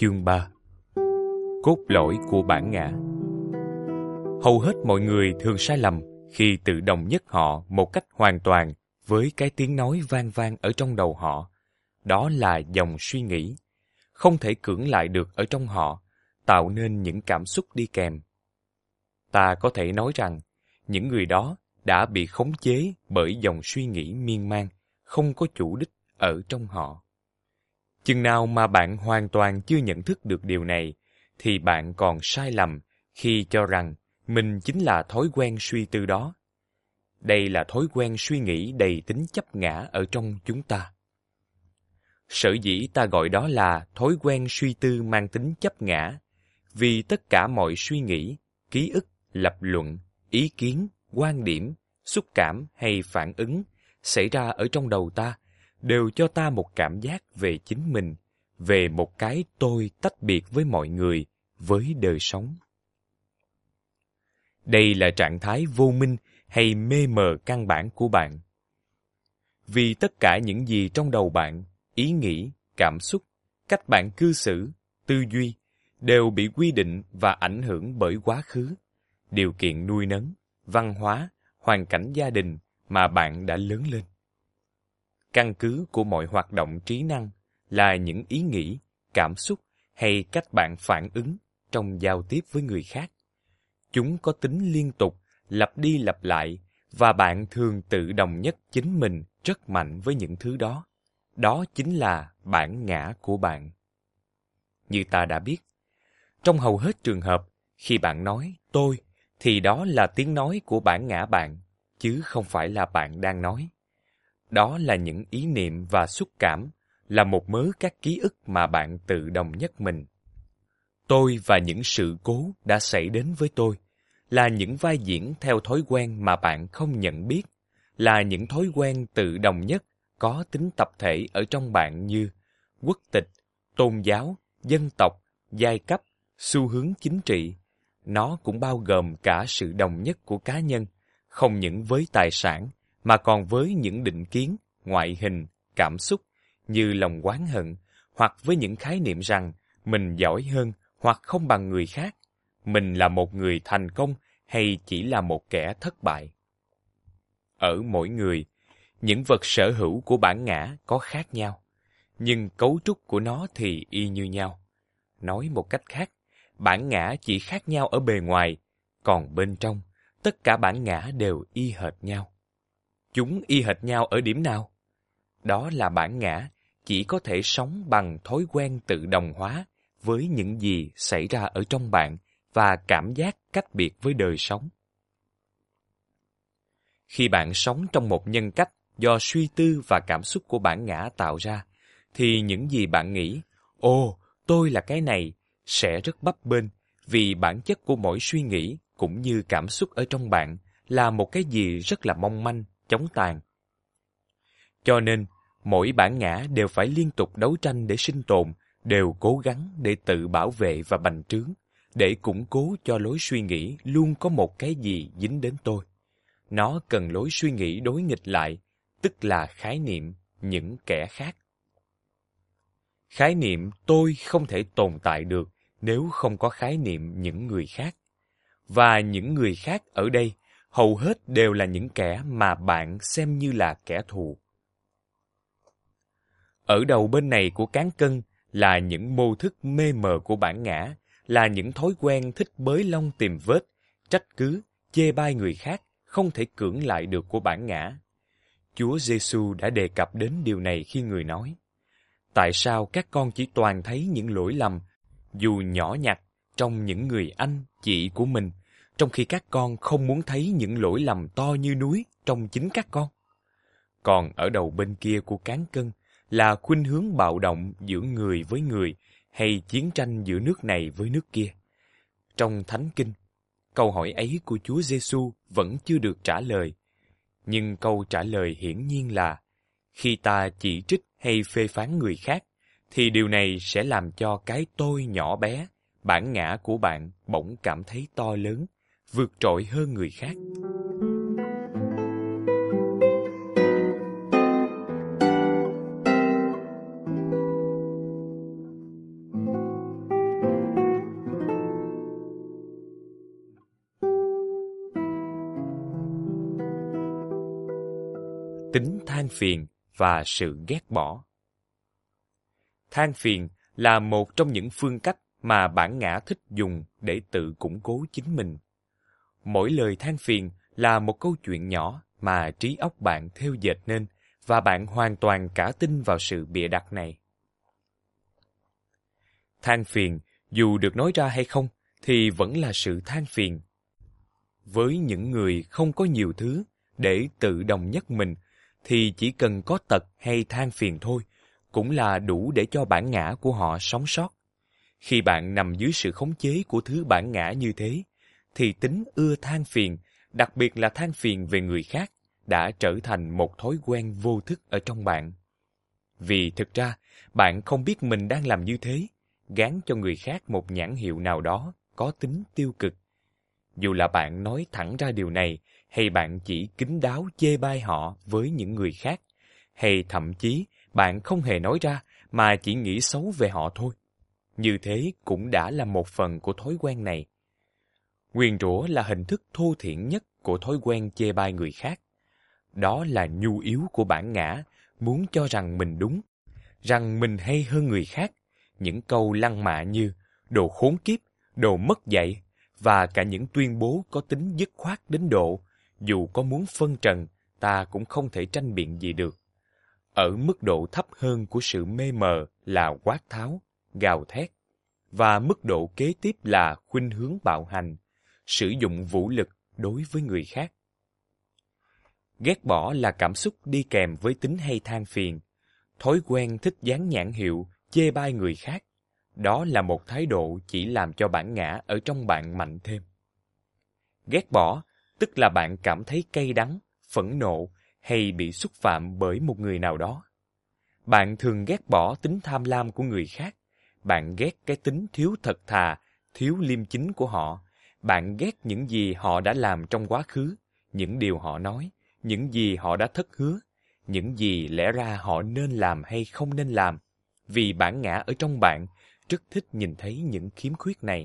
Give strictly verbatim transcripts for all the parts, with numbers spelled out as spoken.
Chương ba. Cốt lõi của bản ngã. Hầu hết mọi người thường sai lầm khi tự đồng nhất họ một cách hoàn toàn với cái tiếng nói vang vang ở trong đầu họ. Đó là dòng suy nghĩ, không thể cưỡng lại được ở trong họ, tạo nên những cảm xúc đi kèm. Ta có thể nói rằng, những người đó đã bị khống chế bởi dòng suy nghĩ miên man, không có chủ đích ở trong họ. Chừng nào mà bạn hoàn toàn chưa nhận thức được điều này, thì bạn còn sai lầm khi cho rằng mình chính là thói quen suy tư đó. Đây là thói quen suy nghĩ đầy tính chấp ngã ở trong chúng ta. Sở dĩ ta gọi đó là thói quen suy tư mang tính chấp ngã, vì tất cả mọi suy nghĩ, ký ức, lập luận, ý kiến, quan điểm, xúc cảm hay phản ứng xảy ra ở trong đầu ta đều cho ta một cảm giác về chính mình, về một cái tôi tách biệt với mọi người, với đời sống. Đây là trạng thái vô minh hay mê mờ căn bản của bạn. Vì tất cả những gì trong đầu bạn, ý nghĩ, cảm xúc, cách bạn cư xử, tư duy, đều bị quy định và ảnh hưởng bởi quá khứ, điều kiện nuôi nấng, văn hóa, hoàn cảnh gia đình mà bạn đã lớn lên. Căn cứ của mọi hoạt động trí năng là những ý nghĩ, cảm xúc hay cách bạn phản ứng trong giao tiếp với người khác. Chúng có tính liên tục, lặp đi lặp lại, và bạn thường tự đồng nhất chính mình rất mạnh với những thứ đó. Đó chính là bản ngã của bạn. Như ta đã biết, trong hầu hết trường hợp, khi bạn nói tôi, thì đó là tiếng nói của bản ngã bạn, chứ không phải là bạn đang nói. Đó là những ý niệm và xúc cảm, là một mớ các ký ức mà bạn tự đồng nhất mình. Tôi và những sự cố đã xảy đến với tôi, là những vai diễn theo thói quen mà bạn không nhận biết, là những thói quen tự đồng nhất có tính tập thể ở trong bạn như quốc tịch, tôn giáo, dân tộc, giai cấp, xu hướng chính trị. Nó cũng bao gồm cả sự đồng nhất của cá nhân, không những với tài sản, mà còn với những định kiến, ngoại hình, cảm xúc, như lòng oán hận, hoặc với những khái niệm rằng mình giỏi hơn hoặc không bằng người khác, mình là một người thành công hay chỉ là một kẻ thất bại. Ở mỗi người, những vật sở hữu của bản ngã có khác nhau, nhưng cấu trúc của nó thì y như nhau. Nói một cách khác, bản ngã chỉ khác nhau ở bề ngoài, còn bên trong, tất cả bản ngã đều y hệt nhau. Chúng y hệt nhau ở điểm nào? Đó là bản ngã chỉ có thể sống bằng thói quen tự đồng hóa với những gì xảy ra ở trong bạn và cảm giác cách biệt với đời sống. Khi bạn sống trong một nhân cách do suy tư và cảm xúc của bản ngã tạo ra, thì những gì bạn nghĩ, ồ, tôi là cái này, sẽ rất bấp bênh, vì bản chất của mỗi suy nghĩ cũng như cảm xúc ở trong bạn là một cái gì rất là mong manh, chóng tàn. Cho nên, mỗi bản ngã đều phải liên tục đấu tranh để sinh tồn, đều cố gắng để tự bảo vệ và bành trướng, để củng cố cho lối suy nghĩ luôn có một cái gì dính đến tôi. Nó cần lối suy nghĩ đối nghịch lại, tức là khái niệm những kẻ khác. Khái niệm tôi không thể tồn tại được nếu không có khái niệm những người khác. Và những người khác ở đây hầu hết đều là những kẻ mà bạn xem như là kẻ thù. Ở đầu bên này của cán cân là những mô thức mê mờ của bản ngã, là những thói quen thích bới lông tìm vết, trách cứ, chê bai người khác, không thể cưỡng lại được của bản ngã. Chúa Giêsu đã đề cập đến điều này khi người nói: tại sao các con chỉ toàn thấy những lỗi lầm, dù nhỏ nhặt, trong những người anh, chị của mình, trong khi các con không muốn thấy những lỗi lầm to như núi trong chính các con? Còn ở đầu bên kia của cán cân là khuynh hướng bạo động giữa người với người, hay chiến tranh giữa nước này với nước kia. Trong Thánh Kinh, câu hỏi ấy của Chúa Giêsu vẫn chưa được trả lời. Nhưng câu trả lời hiển nhiên là, khi ta chỉ trích hay phê phán người khác, thì điều này sẽ làm cho cái tôi nhỏ bé, bản ngã của bạn bỗng cảm thấy to lớn, vượt trội hơn người khác. tính than phiền và sự ghét bỏ. Than phiền là một trong những phương cách mà bản ngã thích dùng để tự củng cố chính mình. Mỗi lời than phiền là một câu chuyện nhỏ mà trí óc bạn thêu dệt nên, và bạn hoàn toàn cả tin vào sự bịa đặt này. Than phiền, dù được nói ra hay không, thì vẫn là sự than phiền. Với những người không có nhiều thứ để tự đồng nhất mình, thì chỉ cần có tật hay than phiền thôi, cũng là đủ để cho bản ngã của họ sống sót. Khi bạn nằm dưới sự khống chế của thứ bản ngã như thế, thì tính ưa than phiền, đặc biệt là than phiền về người khác, đã trở thành một thói quen vô thức ở trong bạn. Vì thực ra, bạn không biết mình đang làm như thế, gán cho người khác một nhãn hiệu nào đó có tính tiêu cực. Dù là bạn nói thẳng ra điều này, hay bạn chỉ kín đáo chê bai họ với những người khác, hay thậm chí bạn không hề nói ra mà chỉ nghĩ xấu về họ thôi. Như thế cũng đã là một phần của thói quen này. Nguyền rủa là hình thức thô thiển nhất của thói quen chê bai người khác. Đó là nhu yếu của bản ngã, muốn cho rằng mình đúng, rằng mình hay hơn người khác. Những câu lăng mạ như đồ khốn kiếp, đồ mất dạy, và cả những tuyên bố có tính dứt khoát đến độ, dù có muốn phân trần, ta cũng không thể tranh biện gì được. Ở mức độ thấp hơn của sự mê mờ là quát tháo, gào thét, và mức độ kế tiếp là khuynh hướng bạo hành, sử dụng vũ lực đối với người khác. Ghét bỏ là cảm xúc đi kèm với tính hay than phiền, thói quen thích dán nhãn hiệu, chê bai người khác. Đó là một thái độ chỉ làm cho bản ngã ở trong bạn mạnh thêm. Ghét bỏ, tức là bạn cảm thấy cay đắng, phẫn nộ hay bị xúc phạm bởi một người nào đó. Bạn thường ghét bỏ tính tham lam của người khác. Bạn ghét cái tính thiếu thật thà, thiếu liêm chính của họ. Bạn ghét những gì họ đã làm trong quá khứ, những điều họ nói, những gì họ đã thất hứa, những gì lẽ ra họ nên làm hay không nên làm. Vì bản ngã ở trong bạn rất thích nhìn thấy những khiếm khuyết này.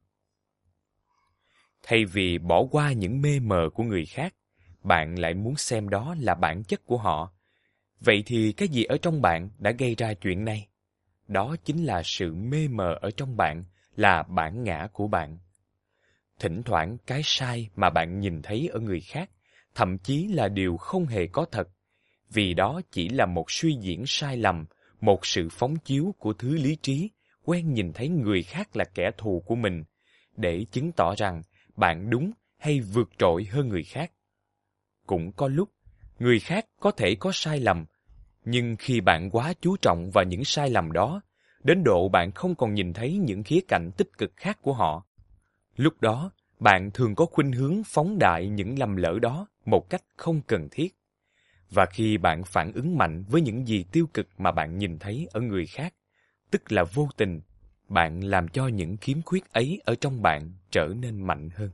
Thay vì bỏ qua những mê mờ của người khác, bạn lại muốn xem đó là bản chất của họ. Vậy thì cái gì ở trong bạn đã gây ra chuyện này? Đó chính là sự mê mờ ở trong bạn, là bản ngã của bạn. Thỉnh thoảng cái sai mà bạn nhìn thấy ở người khác, thậm chí là điều không hề có thật, vì đó chỉ là một suy diễn sai lầm, một sự phóng chiếu của thứ lý trí, quen nhìn thấy người khác là kẻ thù của mình, để chứng tỏ rằng bạn đúng hay vượt trội hơn người khác. Cũng có lúc, người khác có thể có sai lầm, nhưng khi bạn quá chú trọng vào những sai lầm đó, đến độ bạn không còn nhìn thấy những khía cạnh tích cực khác của họ, lúc đó bạn thường có khuynh hướng phóng đại những lầm lỡ đó một cách không cần thiết. Và khi bạn phản ứng mạnh với những gì tiêu cực mà bạn nhìn thấy ở người khác, tức là vô tình, bạn làm cho những khiếm khuyết ấy ở trong bạn trở nên mạnh hơn.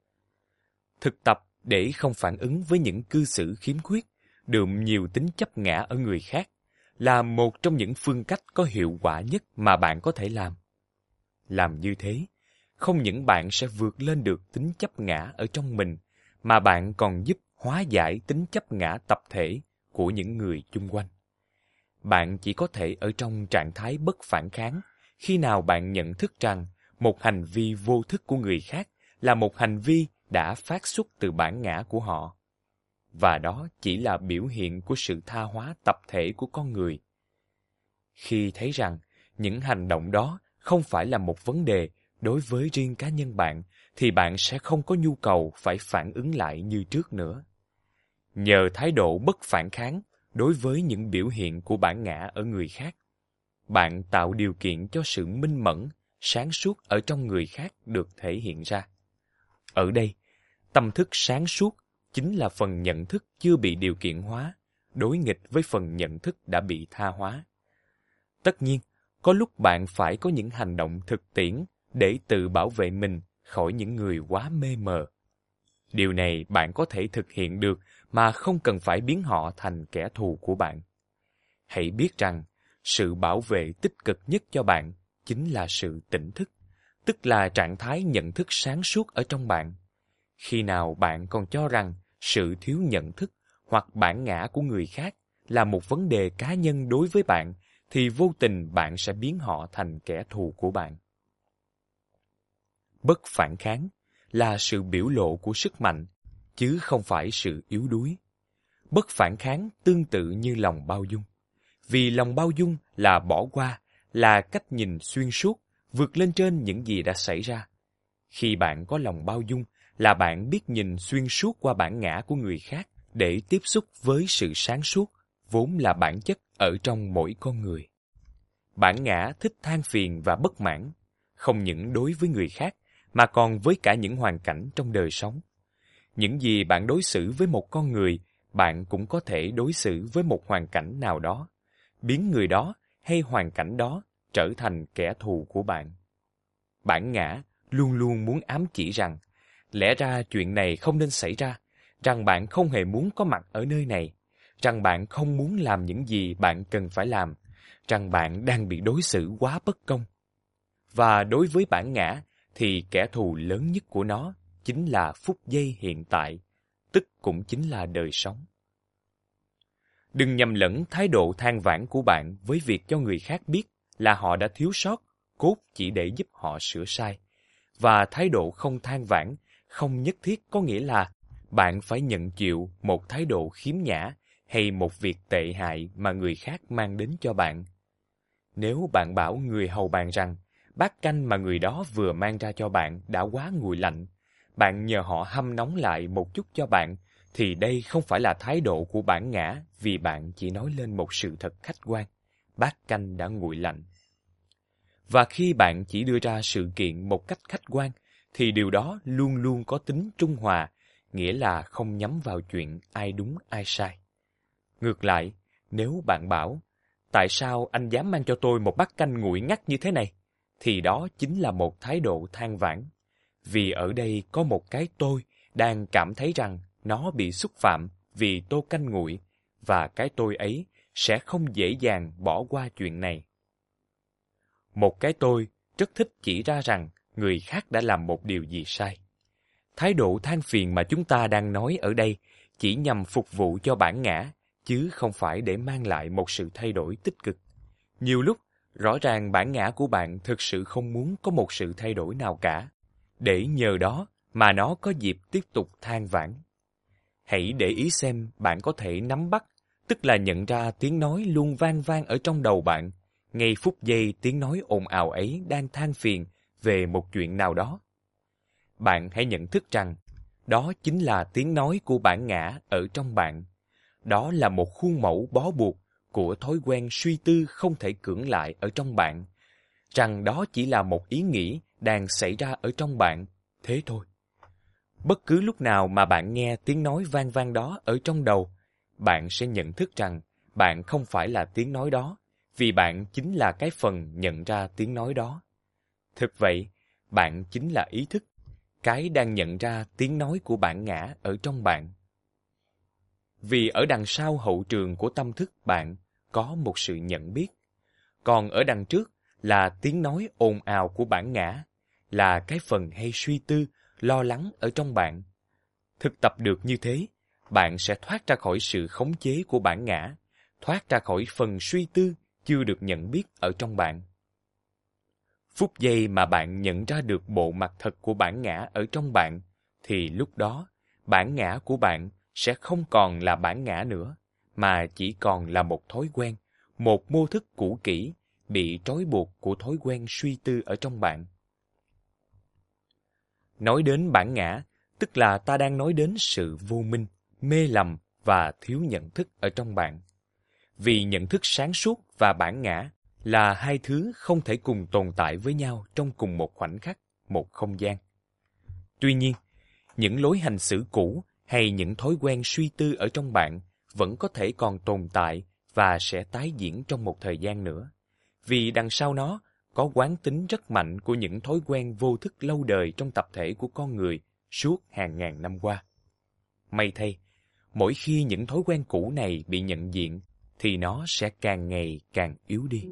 Thực tập để không phản ứng với những cư xử khiếm khuyết, đượm nhiều tính chấp ngã ở người khác, là một trong những phương cách có hiệu quả nhất mà bạn có thể làm. Làm như thế, không những bạn sẽ vượt lên được tính chấp ngã ở trong mình, mà bạn còn giúp hóa giải tính chấp ngã tập thể của những người chung quanh. Bạn chỉ có thể ở trong trạng thái bất phản kháng khi nào bạn nhận thức rằng một hành vi vô thức của người khác là một hành vi đã phát xuất từ bản ngã của họ. Và đó chỉ là biểu hiện của sự tha hóa tập thể của con người. Khi thấy rằng những hành động đó không phải là một vấn đề đối với riêng cá nhân bạn, thì bạn sẽ không có nhu cầu phải phản ứng lại như trước nữa. Nhờ thái độ bất phản kháng đối với những biểu hiện của bản ngã ở người khác, bạn tạo điều kiện cho sự minh mẫn, sáng suốt ở trong người khác được thể hiện ra. Ở đây, tâm thức sáng suốt chính là phần nhận thức chưa bị điều kiện hóa, đối nghịch với phần nhận thức đã bị tha hóa. Tất nhiên, có lúc bạn phải có những hành động thực tiễn để tự bảo vệ mình khỏi những người quá mê mờ. Điều này bạn có thể thực hiện được mà không cần phải biến họ thành kẻ thù của bạn. Hãy biết rằng, sự bảo vệ tích cực nhất cho bạn chính là sự tỉnh thức, tức là trạng thái nhận thức sáng suốt ở trong bạn. Khi nào bạn còn cho rằng sự thiếu nhận thức hoặc bản ngã của người khác là một vấn đề cá nhân đối với bạn, thì vô tình bạn sẽ biến họ thành kẻ thù của bạn. Bất phản kháng là sự biểu lộ của sức mạnh, chứ không phải sự yếu đuối. Bất phản kháng tương tự như lòng bao dung. Vì lòng bao dung là bỏ qua, là cách nhìn xuyên suốt, vượt lên trên những gì đã xảy ra. Khi bạn có lòng bao dung, là bạn biết nhìn xuyên suốt qua bản ngã của người khác để tiếp xúc với sự sáng suốt, vốn là bản chất ở trong mỗi con người. Bản ngã thích than phiền và bất mãn, không những đối với người khác, mà còn với cả những hoàn cảnh trong đời sống. Những gì bạn đối xử với một con người, bạn cũng có thể đối xử với một hoàn cảnh nào đó, biến người đó hay hoàn cảnh đó trở thành kẻ thù của bạn. Bản ngã luôn luôn muốn ám chỉ rằng, lẽ ra chuyện này không nên xảy ra, rằng bạn không hề muốn có mặt ở nơi này, rằng bạn không muốn làm những gì bạn cần phải làm, rằng bạn đang bị đối xử quá bất công. Và đối với bản ngã, thì kẻ thù lớn nhất của nó chính là phút giây hiện tại, tức cũng chính là đời sống. Đừng nhầm lẫn thái độ than vãn của bạn với việc cho người khác biết là họ đã thiếu sót, cốt chỉ để giúp họ sửa sai. Và thái độ không than vãn không nhất thiết có nghĩa là bạn phải nhận chịu một thái độ khiếm nhã hay một việc tệ hại mà người khác mang đến cho bạn. Nếu bạn bảo người hầu bạn rằng bát canh mà người đó vừa mang ra cho bạn đã quá nguội lạnh, bạn nhờ họ hâm nóng lại một chút cho bạn, thì đây không phải là thái độ của bản ngã, vì bạn chỉ nói lên một sự thật khách quan. Bát canh đã nguội lạnh. Và khi bạn chỉ đưa ra sự kiện một cách khách quan, thì điều đó luôn luôn có tính trung hòa, nghĩa là không nhắm vào chuyện ai đúng ai sai. Ngược lại, nếu bạn bảo, tại sao anh dám mang cho tôi một bát canh nguội ngắt như thế này? Thì đó chính là một thái độ than vãn. Vì ở đây có một cái tôi đang cảm thấy rằng nó bị xúc phạm vì tô canh nguội, và cái tôi ấy sẽ không dễ dàng bỏ qua chuyện này. Một cái tôi rất thích chỉ ra rằng người khác đã làm một điều gì sai. Thái độ than phiền mà chúng ta đang nói ở đây chỉ nhằm phục vụ cho bản ngã, chứ không phải để mang lại một sự thay đổi tích cực. Nhiều lúc, rõ ràng bản ngã của bạn thực sự không muốn có một sự thay đổi nào cả, để nhờ đó mà nó có dịp tiếp tục than vãn. Hãy để ý xem bạn có thể nắm bắt, tức là nhận ra tiếng nói luôn vang vang ở trong đầu bạn, ngay phút giây tiếng nói ồn ào ấy đang than phiền về một chuyện nào đó. Bạn hãy nhận thức rằng, đó chính là tiếng nói của bản ngã ở trong bạn. Đó là một khuôn mẫu bó buộc của thói quen suy tư không thể cưỡng lại ở trong bạn, rằng đó chỉ là một ý nghĩ đang xảy ra ở trong bạn, thế thôi. Bất cứ lúc nào mà bạn nghe tiếng nói vang vang đó ở trong đầu, bạn sẽ nhận thức rằng bạn không phải là tiếng nói đó, vì bạn chính là cái phần nhận ra tiếng nói đó. Thực vậy, bạn chính là ý thức, cái đang nhận ra tiếng nói của bản ngã ở trong bạn. Vì ở đằng sau hậu trường của tâm thức bạn có một sự nhận biết, còn ở đằng trước là tiếng nói ồn ào của bản ngã, là cái phần hay suy tư, lo lắng ở trong bạn. Thực tập được như thế, bạn sẽ thoát ra khỏi sự khống chế của bản ngã, thoát ra khỏi phần suy tư chưa được nhận biết ở trong bạn. Phút giây mà bạn nhận ra được bộ mặt thật của bản ngã ở trong bạn, thì lúc đó, bản ngã của bạn sẽ không còn là bản ngã nữa, mà chỉ còn là một thói quen, một mô thức cũ kỹ, bị trói buộc của thói quen suy tư ở trong bạn. Nói đến bản ngã, tức là ta đang nói đến sự vô minh, mê lầm và thiếu nhận thức ở trong bạn. Vì nhận thức sáng suốt và bản ngã là hai thứ không thể cùng tồn tại với nhau trong cùng một khoảnh khắc, một không gian. Tuy nhiên, những lối hành xử cũ hay những thói quen suy tư ở trong bạn vẫn có thể còn tồn tại và sẽ tái diễn trong một thời gian nữa. Vì đằng sau nó có quán tính rất mạnh của những thói quen vô thức lâu đời trong tập thể của con người suốt hàng ngàn năm qua. May thay, mỗi khi những thói quen cũ này bị nhận diện, thì nó sẽ càng ngày càng yếu đi.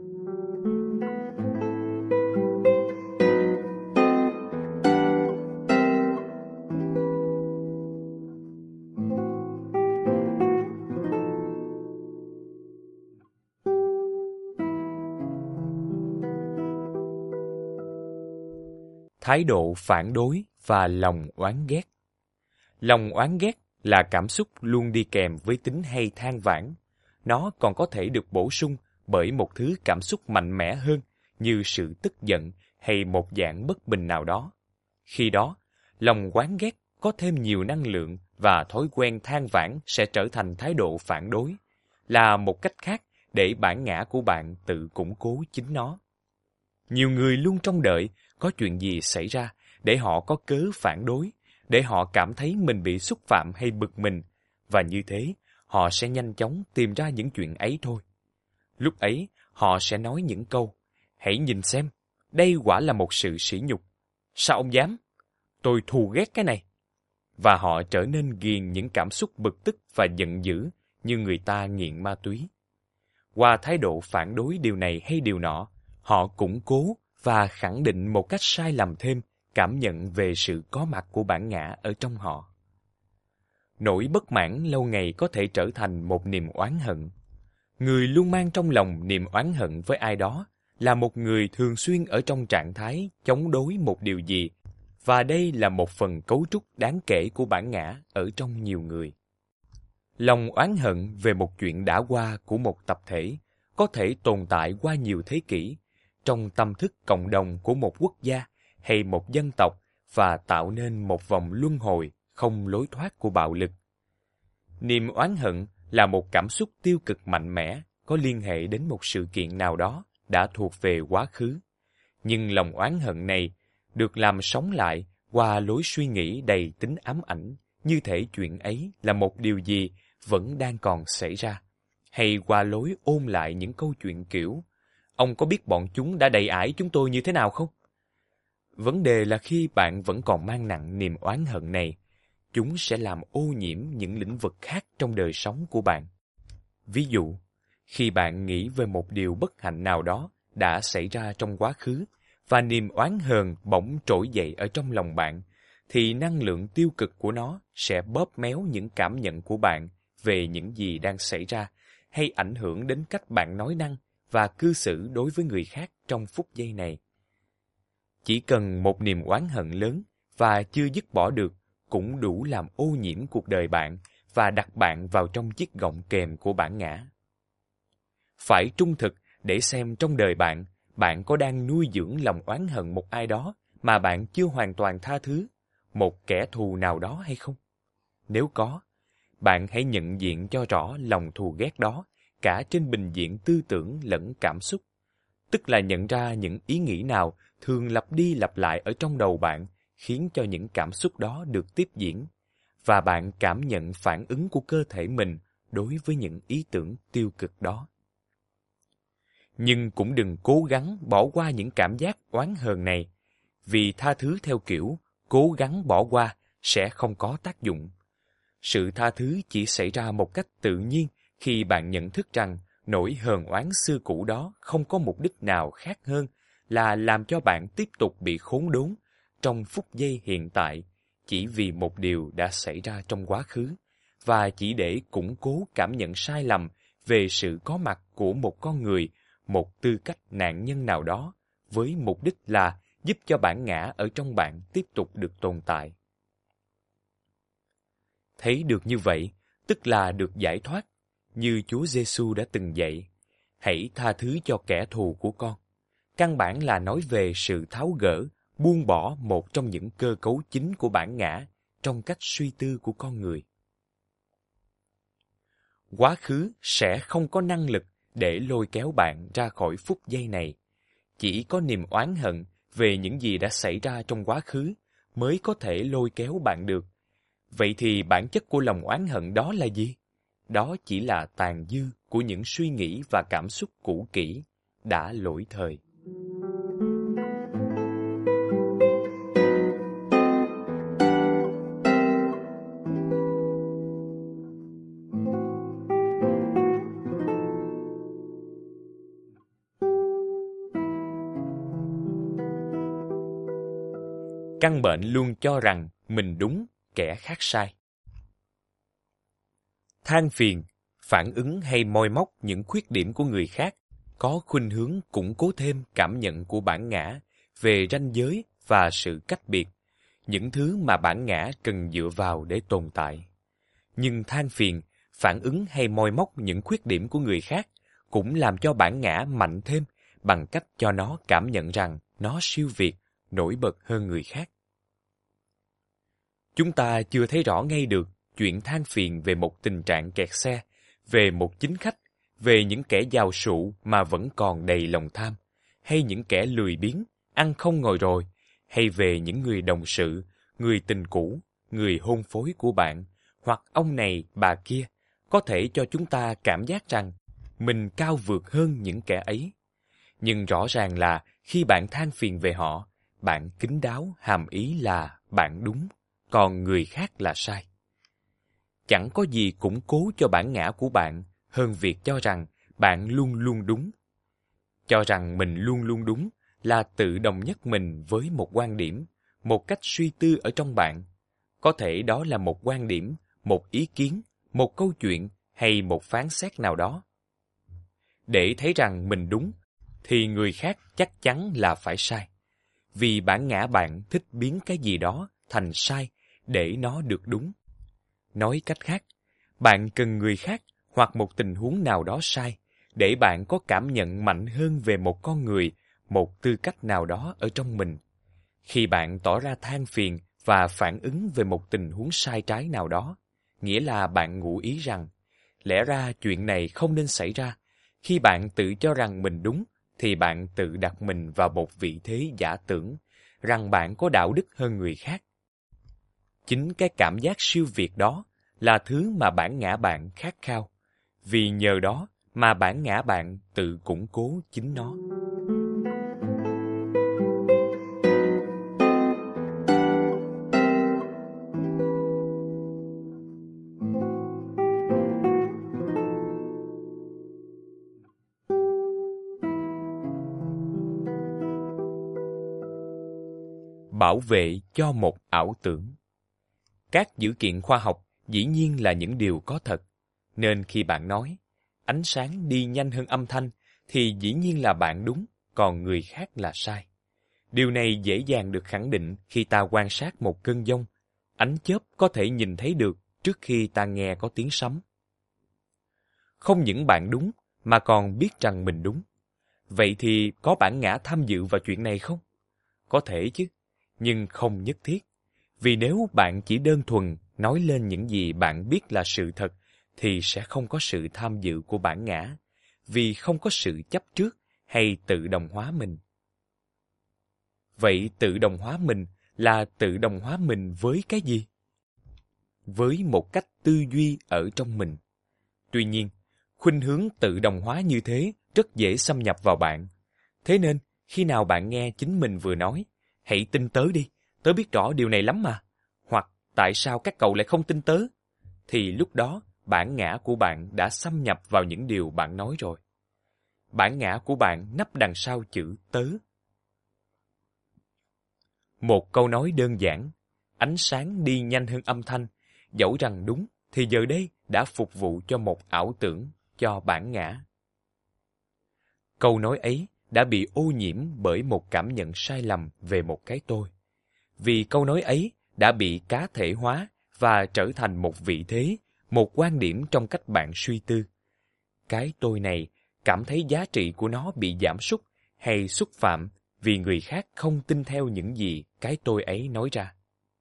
thái độ phản đối và lòng oán ghét. Lòng oán ghét là cảm xúc luôn đi kèm với tính hay than vãn. Nó còn có thể được bổ sung bởi một thứ cảm xúc mạnh mẽ hơn như sự tức giận hay một dạng bất bình nào đó. Khi đó, lòng oán ghét có thêm nhiều năng lượng và thói quen than vãn sẽ trở thành thái độ phản đối, là một cách khác để bản ngã của bạn tự củng cố chính nó. Nhiều người luôn trông đợi có chuyện gì xảy ra để họ có cớ phản đối, để họ cảm thấy mình bị xúc phạm hay bực mình, và như thế, họ sẽ nhanh chóng tìm ra những chuyện ấy thôi. Lúc ấy, họ sẽ nói những câu, hãy nhìn xem, đây quả là một sự sỉ nhục. Sao ông dám? Tôi thù ghét cái này. Và họ trở nên ghiền những cảm xúc bực tức và giận dữ như người ta nghiện ma túy. Qua thái độ phản đối điều này hay điều nọ, họ củng cố và khẳng định một cách sai lầm thêm cảm nhận về sự có mặt của bản ngã ở trong họ. Nỗi bất mãn lâu ngày có thể trở thành một niềm oán hận. Người luôn mang trong lòng niềm oán hận với ai đó là một người thường xuyên ở trong trạng thái chống đối một điều gì, và đây là một phần cấu trúc đáng kể của bản ngã ở trong nhiều người. Lòng oán hận về một chuyện đã qua của một tập thể có thể tồn tại qua nhiều thế kỷ trong tâm thức cộng đồng của một quốc gia hay một dân tộc và tạo nên một vòng luân hồi không lối thoát của bạo lực. Niềm oán hận là một cảm xúc tiêu cực mạnh mẽ có liên hệ đến một sự kiện nào đó đã thuộc về quá khứ. Nhưng lòng oán hận này được làm sống lại qua lối suy nghĩ đầy tính ám ảnh, như thể chuyện ấy là một điều gì vẫn đang còn xảy ra, hay qua lối ôn lại những câu chuyện kiểu ông có biết bọn chúng đã đầy ải chúng tôi như thế nào không? Vấn đề là khi bạn vẫn còn mang nặng niềm oán hận này, chúng sẽ làm ô nhiễm những lĩnh vực khác trong đời sống của bạn. Ví dụ, khi bạn nghĩ về một điều bất hạnh nào đó đã xảy ra trong quá khứ, và niềm oán hờn bỗng trỗi dậy ở trong lòng bạn, thì năng lượng tiêu cực của nó sẽ bóp méo những cảm nhận của bạn về những gì đang xảy ra, hay ảnh hưởng đến cách bạn nói năng và cư xử đối với người khác trong phút giây này. Chỉ cần một niềm oán hận lớn và chưa dứt bỏ được cũng đủ làm ô nhiễm cuộc đời bạn và đặt bạn vào trong chiếc gọng kềm của bản ngã. Phải trung thực để xem trong đời bạn, bạn có đang nuôi dưỡng lòng oán hận một ai đó mà bạn chưa hoàn toàn tha thứ, một kẻ thù nào đó hay không? Nếu có, bạn hãy nhận diện cho rõ lòng thù ghét đó cả trên bình diện tư tưởng lẫn cảm xúc, tức là nhận ra những ý nghĩ nào thường lặp đi lặp lại ở trong đầu bạn khiến cho những cảm xúc đó được tiếp diễn, và bạn cảm nhận phản ứng của cơ thể mình đối với những ý tưởng tiêu cực đó. Nhưng cũng đừng cố gắng bỏ qua những cảm giác oán hờn này, vì tha thứ theo kiểu cố gắng bỏ qua sẽ không có tác dụng. Sự tha thứ chỉ xảy ra một cách tự nhiên khi bạn nhận thức rằng nỗi hờn oán xưa cũ đó không có mục đích nào khác hơn là làm cho bạn tiếp tục bị khốn đốn trong phút giây hiện tại chỉ vì một điều đã xảy ra trong quá khứ, và chỉ để củng cố cảm nhận sai lầm về sự có mặt của một con người, một tư cách nạn nhân nào đó, với mục đích là giúp cho bản ngã ở trong bạn tiếp tục được tồn tại. Thấy được như vậy, tức là được giải thoát, như Chúa Giêsu đã từng dạy, hãy tha thứ cho kẻ thù của con. Căn bản là nói về sự tháo gỡ, buông bỏ một trong những cơ cấu chính của bản ngã trong cách suy tư của con người. Quá khứ sẽ không có năng lực để lôi kéo bạn ra khỏi phút giây này. Chỉ có niềm oán hận về những gì đã xảy ra trong quá khứ mới có thể lôi kéo bạn được. Vậy thì bản chất của lòng oán hận đó là gì? Đó chỉ là tàn dư của những suy nghĩ và cảm xúc cũ kỹ, đã lỗi thời. Căn bệnh luôn cho rằng mình đúng, kẻ khác sai. Than phiền, phản ứng hay moi móc những khuyết điểm của người khác có khuynh hướng củng cố thêm cảm nhận của bản ngã về ranh giới và sự cách biệt, những thứ mà bản ngã cần dựa vào để tồn tại. Nhưng than phiền, phản ứng hay moi móc những khuyết điểm của người khác cũng làm cho bản ngã mạnh thêm bằng cách cho nó cảm nhận rằng nó siêu việt, nổi bật hơn người khác. Chúng ta chưa thấy rõ ngay được chuyện than phiền về một tình trạng kẹt xe, về một chính khách, về những kẻ giàu sụ mà vẫn còn đầy lòng tham, hay những kẻ lười biếng, ăn không ngồi rồi, hay về những người đồng sự, người tình cũ, người hôn phối của bạn, hoặc ông này, bà kia, có thể cho chúng ta cảm giác rằng mình cao vượt hơn những kẻ ấy. Nhưng rõ ràng là khi bạn than phiền về họ, bạn kín đáo hàm ý là bạn đúng, còn người khác là sai. Chẳng có gì củng cố cho bản ngã của bạn hơn việc cho rằng bạn luôn luôn đúng. Cho rằng mình luôn luôn đúng là tự đồng nhất mình với một quan điểm, một cách suy tư ở trong bạn. Có thể đó là một quan điểm, một ý kiến, một câu chuyện hay một phán xét nào đó. Để thấy rằng mình đúng, thì người khác chắc chắn là phải sai. Vì bản ngã bạn thích biến cái gì đó thành sai để nó được đúng. Nói cách khác, bạn cần người khác hoặc một tình huống nào đó sai để bạn có cảm nhận mạnh hơn về một con người, một tư cách nào đó ở trong mình. Khi bạn tỏ ra than phiền và phản ứng về một tình huống sai trái nào đó, nghĩa là bạn ngụ ý rằng, lẽ ra chuyện này không nên xảy ra. Khi bạn tự cho rằng mình đúng, thì bạn tự đặt mình vào một vị thế giả tưởng, rằng bạn có đạo đức hơn người khác. Chính cái cảm giác siêu việt đó là thứ mà bản ngã bạn khát khao, vì nhờ đó mà bản ngã bạn tự củng cố chính nó. Bảo vệ cho một ảo tưởng. Các dữ kiện khoa học dĩ nhiên là những điều có thật, nên khi bạn nói ánh sáng đi nhanh hơn âm thanh thì dĩ nhiên là bạn đúng, còn người khác là sai. Điều này dễ dàng được khẳng định khi ta quan sát một cơn giông. Ánh chớp có thể nhìn thấy được trước khi ta nghe có tiếng sấm. Không những bạn đúng, mà còn biết rằng mình đúng. Vậy thì có bản ngã tham dự vào chuyện này không? Có thể chứ, nhưng không nhất thiết. Vì nếu bạn chỉ đơn thuần nói lên những gì bạn biết là sự thật, thì sẽ không có sự tham dự của bản ngã, vì không có sự chấp trước hay tự đồng hóa mình. Vậy tự đồng hóa mình là tự đồng hóa mình với cái gì? Với một cách tư duy ở trong mình. Tuy nhiên, khuynh hướng tự đồng hóa như thế rất dễ xâm nhập vào bạn. Thế nên, khi nào bạn nghe chính mình vừa nói, hãy tin tớ đi, tớ biết rõ điều này lắm mà, hoặc tại sao các cậu lại không tin tớ, thì lúc đó bản ngã của bạn đã xâm nhập vào những điều bạn nói rồi. Bản ngã của bạn nấp đằng sau chữ tớ. Một câu nói đơn giản, ánh sáng đi nhanh hơn âm thanh, dẫu rằng đúng thì giờ đây đã phục vụ cho một ảo tưởng, cho bản ngã. Câu nói ấy đã bị ô nhiễm bởi một cảm nhận sai lầm về một cái tôi. Vì câu nói ấy đã bị cá thể hóa và trở thành một vị thế, một quan điểm trong cách bạn suy tư. Cái tôi này cảm thấy giá trị của nó bị giảm sút hay xúc phạm vì người khác không tin theo những gì cái tôi ấy nói ra.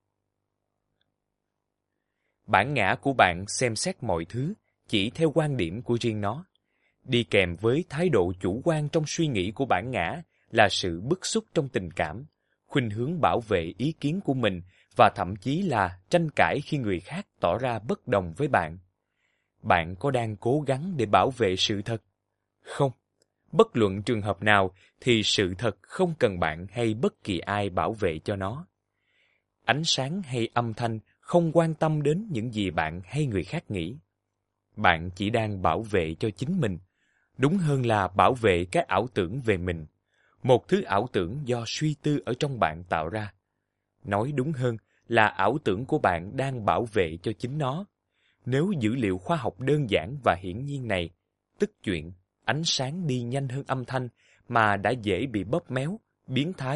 Bản ngã của bạn xem xét mọi thứ chỉ theo quan điểm của riêng nó. Đi kèm với thái độ chủ quan trong suy nghĩ của bản ngã là sự bức xúc trong tình cảm, khuynh hướng bảo vệ ý kiến của mình và thậm chí là tranh cãi khi người khác tỏ ra bất đồng với bạn. Bạn có đang cố gắng để bảo vệ sự thật? Không. Bất luận trường hợp nào thì sự thật không cần bạn hay bất kỳ ai bảo vệ cho nó. Ánh sáng hay âm thanh không quan tâm đến những gì bạn hay người khác nghĩ. Bạn chỉ đang bảo vệ cho chính mình, đúng hơn là bảo vệ cái ảo tưởng về mình, một thứ ảo tưởng do suy tư ở trong bạn tạo ra. Nói đúng hơn là ảo tưởng của bạn đang bảo vệ cho chính nó. Nếu dữ liệu khoa học đơn giản và hiển nhiên này, tức chuyện ánh sáng đi nhanh hơn âm thanh mà đã dễ bị bóp méo, biến thái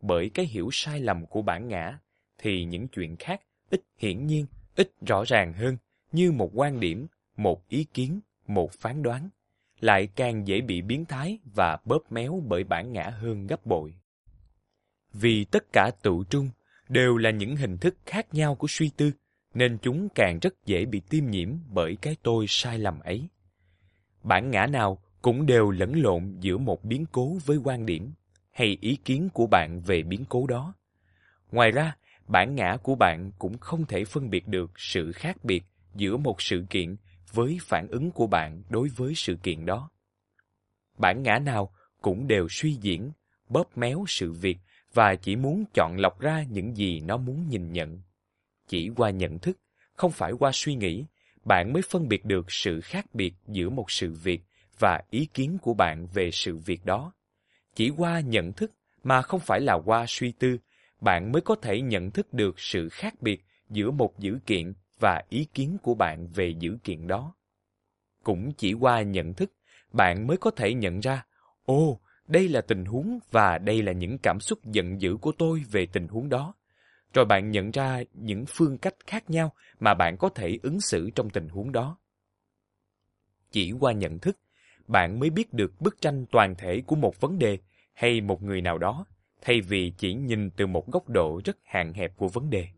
bởi cái hiểu sai lầm của bản ngã, thì những chuyện khác ít hiển nhiên, ít rõ ràng hơn, như một quan điểm, một ý kiến, một phán đoán, lại càng dễ bị biến thái và bóp méo bởi bản ngã hơn gấp bội. Vì tất cả tựu trung đều là những hình thức khác nhau của suy tư, nên chúng càng rất dễ bị tiêm nhiễm bởi cái tôi sai lầm ấy. Bản ngã nào cũng đều lẫn lộn giữa một biến cố với quan điểm, hay ý kiến của bạn về biến cố đó. Ngoài ra, bản ngã của bạn cũng không thể phân biệt được sự khác biệt giữa một sự kiện với phản ứng của bạn đối với sự kiện đó. Bản ngã nào cũng đều suy diễn, bóp méo sự việc và chỉ muốn chọn lọc ra những gì nó muốn nhìn nhận. Chỉ qua nhận thức, không phải qua suy nghĩ, bạn mới phân biệt được sự khác biệt giữa một sự việc và ý kiến của bạn về sự việc đó. Chỉ qua nhận thức mà không phải là qua suy tư, bạn mới có thể nhận thức được sự khác biệt giữa một dữ kiện và ý kiến của bạn về dữ kiện đó. Cũng chỉ qua nhận thức, bạn mới có thể nhận ra, ồ, đây là tình huống và đây là những cảm xúc giận dữ của tôi về tình huống đó. Rồi bạn nhận ra những phương cách khác nhau mà bạn có thể ứng xử trong tình huống đó. Chỉ qua nhận thức, bạn mới biết được bức tranh toàn thể của một vấn đề hay một người nào đó, thay vì chỉ nhìn từ một góc độ rất hạn hẹp của vấn đề.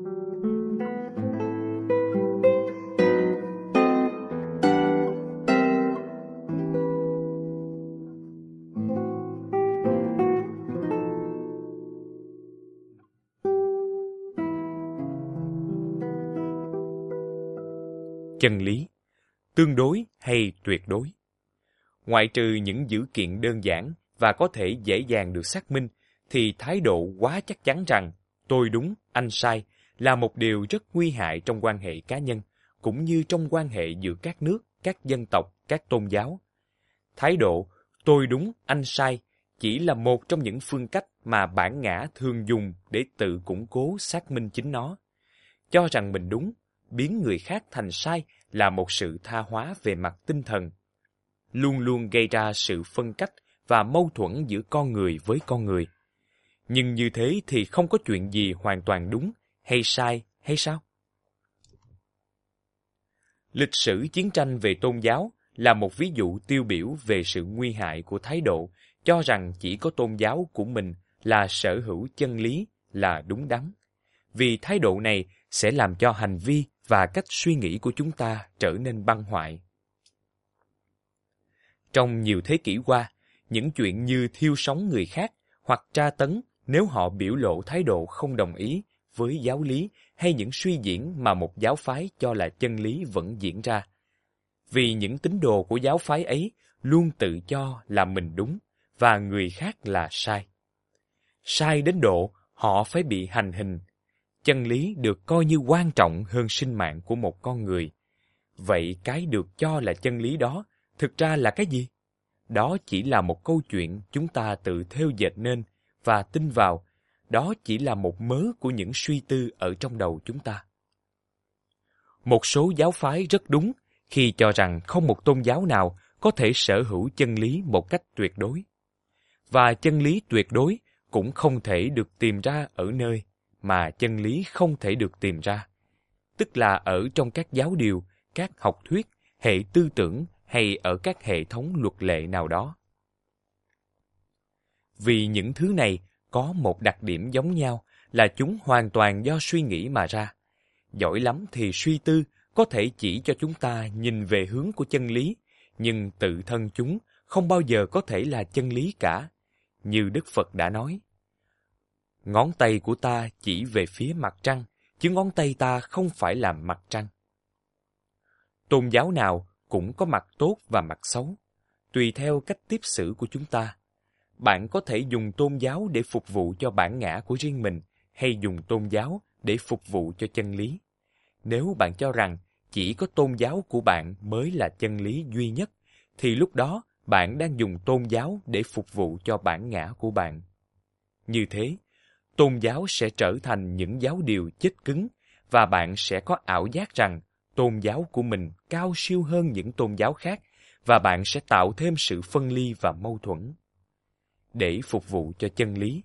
Chân lý, tương đối hay tuyệt đối? Ngoại trừ những dữ kiện đơn giản và có thể dễ dàng được xác minh, thì thái độ quá chắc chắn rằng tôi đúng, anh sai là một điều rất nguy hại trong quan hệ cá nhân, cũng như trong quan hệ giữa các nước, các dân tộc, các tôn giáo. Thái độ tôi đúng, anh sai chỉ là một trong những phương cách mà bản ngã thường dùng để tự củng cố xác minh chính nó. Cho rằng mình đúng, biến người khác thành sai là một sự tha hóa về mặt tinh thần, luôn luôn gây ra sự phân cách và mâu thuẫn giữa con người với con người. Nhưng như thế thì không có chuyện gì hoàn toàn đúng hay sai hay sao? Lịch sử chiến tranh về tôn giáo là một ví dụ tiêu biểu về sự nguy hại của thái độ cho rằng chỉ có tôn giáo của mình là sở hữu chân lý, là đúng đắn. Vì thái độ này sẽ làm cho hành vi và cách suy nghĩ của chúng ta trở nên băng hoại. Trong nhiều thế kỷ qua, những chuyện như thiêu sống người khác hoặc tra tấn nếu họ biểu lộ thái độ không đồng ý với giáo lý hay những suy diễn mà một giáo phái cho là chân lý vẫn diễn ra. Vì những tín đồ của giáo phái ấy luôn tự cho là mình đúng và người khác là sai. Sai đến độ họ phải bị hành hình. Chân lý được coi như quan trọng hơn sinh mạng của một con người. Vậy cái được cho là chân lý đó thực ra là cái gì? Đó chỉ là một câu chuyện chúng ta tự thêu dệt nên và tin vào. Đó chỉ là một mớ của những suy tư ở trong đầu chúng ta. Một số giáo phái rất đúng khi cho rằng không một tôn giáo nào có thể sở hữu chân lý một cách tuyệt đối. Và chân lý tuyệt đối cũng không thể được tìm ra ở nơi mà chân lý không thể được tìm ra, tức là ở trong các giáo điều, các học thuyết, hệ tư tưởng hay ở các hệ thống luật lệ nào đó. Vì những thứ này có một đặc điểm giống nhau là chúng hoàn toàn do suy nghĩ mà ra. Giỏi lắm thì suy tư có thể chỉ cho chúng ta nhìn về hướng của chân lý, nhưng tự thân chúng không bao giờ có thể là chân lý cả. Như Đức Phật đã nói, ngón tay của ta chỉ về phía mặt trăng, chứ ngón tay ta không phải là mặt trăng. Tôn giáo nào cũng có mặt tốt và mặt xấu, tùy theo cách tiếp xử của chúng ta. Bạn có thể dùng tôn giáo để phục vụ cho bản ngã của riêng mình, hay dùng tôn giáo để phục vụ cho chân lý. Nếu bạn cho rằng chỉ có tôn giáo của bạn mới là chân lý duy nhất, thì lúc đó bạn đang dùng tôn giáo để phục vụ cho bản ngã của bạn. Như thế, tôn giáo sẽ trở thành những giáo điều chết cứng, và bạn sẽ có ảo giác rằng tôn giáo của mình cao siêu hơn những tôn giáo khác, và bạn sẽ tạo thêm sự phân ly và mâu thuẫn. Để phục vụ cho chân lý,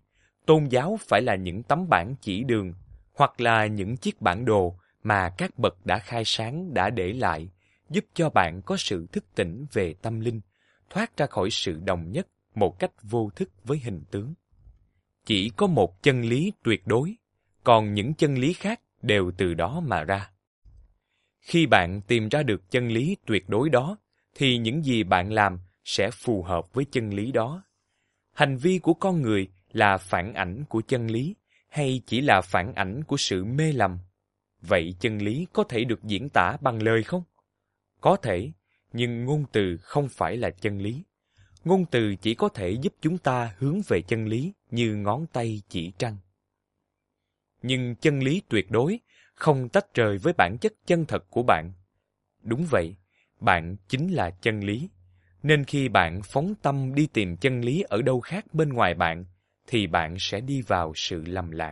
tôn giáo phải là những tấm bảng chỉ đường, hoặc là những chiếc bản đồ mà các bậc đã khai sáng đã để lại, giúp cho bạn có sự thức tỉnh về tâm linh, thoát ra khỏi sự đồng nhất một cách vô thức với hình tướng. Chỉ có một chân lý tuyệt đối, còn những chân lý khác đều từ đó mà ra. Khi bạn tìm ra được chân lý tuyệt đối đó, thì những gì bạn làm sẽ phù hợp với chân lý đó. Hành vi của con người là phản ảnh của chân lý, hay chỉ là phản ảnh của sự mê lầm? Vậy chân lý có thể được diễn tả bằng lời không? Có thể, nhưng ngôn từ không phải là chân lý. Ngôn từ chỉ có thể giúp chúng ta hướng về chân lý như ngón tay chỉ trăng. Nhưng chân lý tuyệt đối không tách rời với bản chất chân thật của bạn. Đúng vậy, bạn chính là chân lý. Nên khi bạn phóng tâm đi tìm chân lý ở đâu khác bên ngoài bạn, thì bạn sẽ đi vào sự lầm lạc.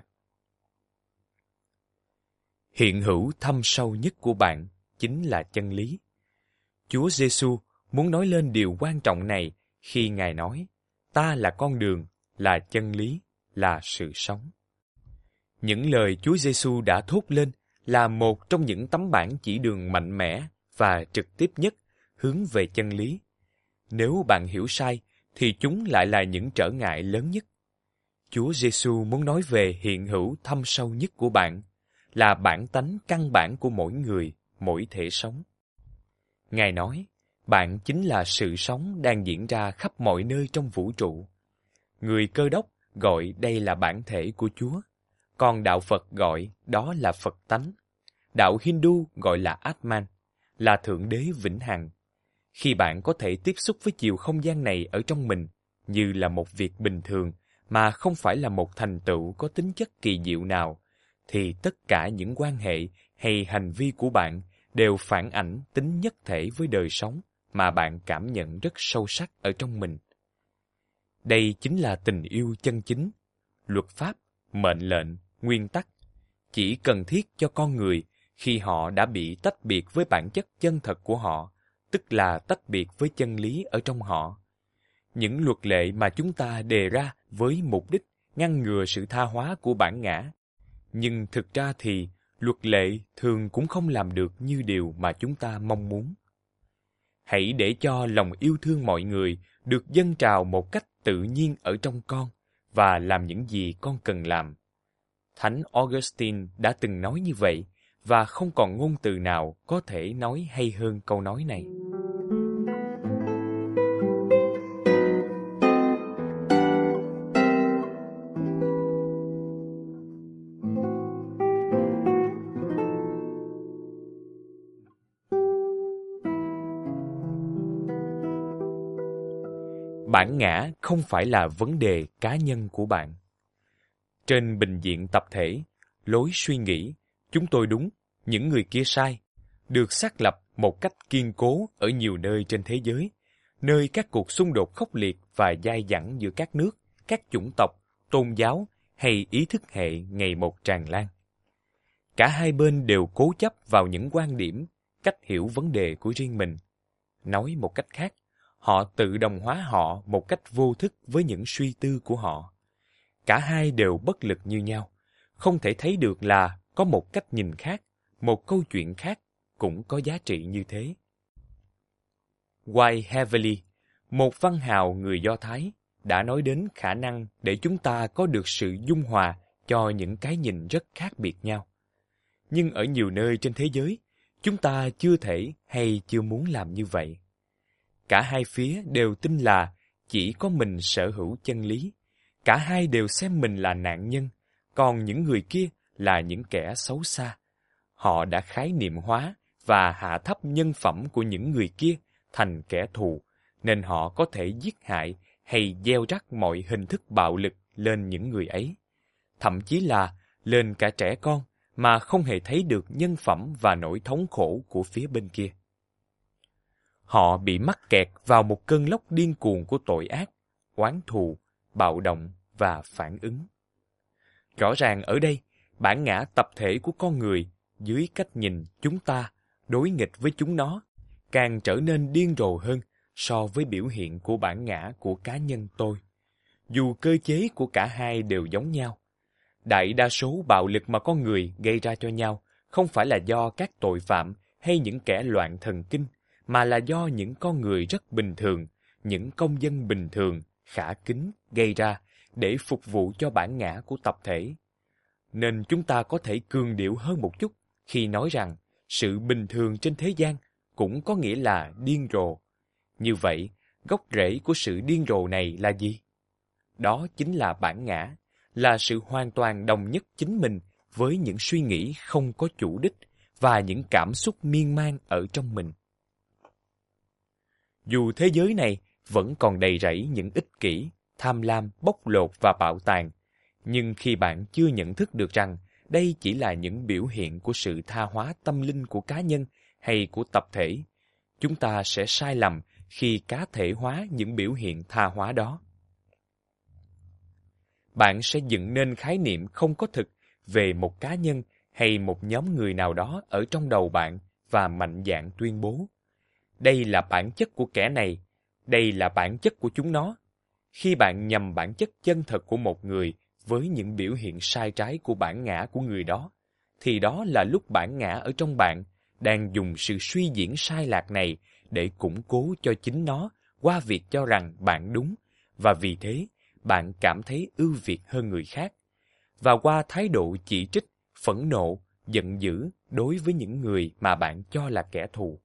Hiện hữu thâm sâu nhất của bạn chính là chân lý. Chúa Giêsu muốn nói lên điều quan trọng này khi Ngài nói, ta là con đường, là chân lý, là sự sống. Những lời Chúa Giêsu đã thốt lên là một trong những tấm bảng chỉ đường mạnh mẽ và trực tiếp nhất hướng về chân lý. Nếu bạn hiểu sai, thì chúng lại là những trở ngại lớn nhất. Chúa Giêsu muốn nói về hiện hữu thâm sâu nhất của bạn, là bản tánh căn bản của mỗi người, mỗi thể sống. Ngài nói, bạn chính là sự sống đang diễn ra khắp mọi nơi trong vũ trụ. Người Cơ Đốc gọi đây là bản thể của Chúa, còn đạo Phật gọi đó là Phật tánh. Đạo Hindu gọi là Atman, là Thượng Đế vĩnh hằng. Khi bạn có thể tiếp xúc với chiều không gian này ở trong mình như là một việc bình thường mà không phải là một thành tựu có tính chất kỳ diệu nào, thì tất cả những quan hệ hay hành vi của bạn đều phản ảnh tính nhất thể với đời sống mà bạn cảm nhận rất sâu sắc ở trong mình. Đây chính là tình yêu chân chính, luật pháp, mệnh lệnh, nguyên tắc, chỉ cần thiết cho con người khi họ đã bị tách biệt với bản chất chân thật của họ, tức là tách biệt với chân lý ở trong họ. Những luật lệ mà chúng ta đề ra với mục đích ngăn ngừa sự tha hóa của bản ngã. Nhưng thực ra thì luật lệ thường cũng không làm được như điều mà chúng ta mong muốn. Hãy để cho lòng yêu thương mọi người được dâng trào một cách tự nhiên ở trong con và làm những gì con cần làm. Thánh Augustine đã từng nói như vậy, và không còn ngôn từ nào có thể nói hay hơn câu nói này. Bản ngã không phải là vấn đề cá nhân của bạn. Trên bình diện tập thể, lối suy nghĩ, chúng tôi đúng, những người kia sai, được xác lập một cách kiên cố ở nhiều nơi trên thế giới, nơi các cuộc xung đột khốc liệt và dai dẳng giữa các nước, các chủng tộc, tôn giáo hay ý thức hệ ngày một tràn lan. Cả hai bên đều cố chấp vào những quan điểm, cách hiểu vấn đề của riêng mình. Nói một cách khác, họ tự đồng hóa họ một cách vô thức với những suy tư của họ. Cả hai đều bất lực như nhau, không thể thấy được là có một cách nhìn khác, một câu chuyện khác cũng có giá trị như thế. White Heavily, một văn hào người Do Thái, đã nói đến khả năng để chúng ta có được sự dung hòa cho những cái nhìn rất khác biệt nhau. Nhưng ở nhiều nơi trên thế giới, chúng ta chưa thể hay chưa muốn làm như vậy. Cả hai phía đều tin là chỉ có mình sở hữu chân lý. Cả hai đều xem mình là nạn nhân, còn những người kia là những kẻ xấu xa. Họ đã khái niệm hóa và hạ thấp nhân phẩm của những người kia thành kẻ thù, nên họ có thể giết hại hay gieo rắc mọi hình thức bạo lực lên những người ấy. Thậm chí là lên cả trẻ con mà không hề thấy được nhân phẩm và nỗi thống khổ của phía bên kia. Họ bị mắc kẹt vào một cơn lốc điên cuồng của tội ác, oán thù, bạo động và phản ứng. Rõ ràng ở đây, bản ngã tập thể của con người dưới cách nhìn chúng ta đối nghịch với chúng nó càng trở nên điên rồ hơn so với biểu hiện của bản ngã của cá nhân tôi. dù cơ chế của cả hai đều giống nhau. Đại đa số bạo lực mà con người gây ra cho nhau không phải là do các tội phạm hay những kẻ loạn thần kinh, mà là do những con người rất bình thường, những công dân bình thường, khả kính gây ra để phục vụ cho bản ngã của tập thể. Nên chúng ta có thể cường điệu hơn một chút khi nói rằng sự bình thường trên thế gian cũng có nghĩa là điên rồ. Như vậy, gốc rễ của sự điên rồ này là gì? Đó chính là bản ngã, là sự hoàn toàn đồng nhất chính mình với những suy nghĩ không có chủ đích và những cảm xúc miên man ở trong mình. Dù thế giới này vẫn còn đầy rẫy những ích kỷ, tham lam, bóc lột và bạo tàn, nhưng khi bạn chưa nhận thức được rằng đây chỉ là những biểu hiện của sự tha hóa tâm linh của cá nhân hay của tập thể, chúng ta sẽ sai lầm khi cá thể hóa những biểu hiện tha hóa đó. Bạn sẽ dựng nên khái niệm không có thực về một cá nhân hay một nhóm người nào đó ở trong đầu bạn và mạnh dạn tuyên bố: đây là bản chất của kẻ này, đây là bản chất của chúng nó. Khi bạn nhầm bản chất chân thật của một người với những biểu hiện sai trái của bản ngã của người đó, thì đó là lúc bản ngã ở trong bạn đang dùng sự suy diễn sai lạc này để củng cố cho chính nó qua việc cho rằng bạn đúng, và vì thế bạn cảm thấy ưu việt hơn người khác, và qua thái độ chỉ trích, phẫn nộ, giận dữ đối với những người mà bạn cho là kẻ thù.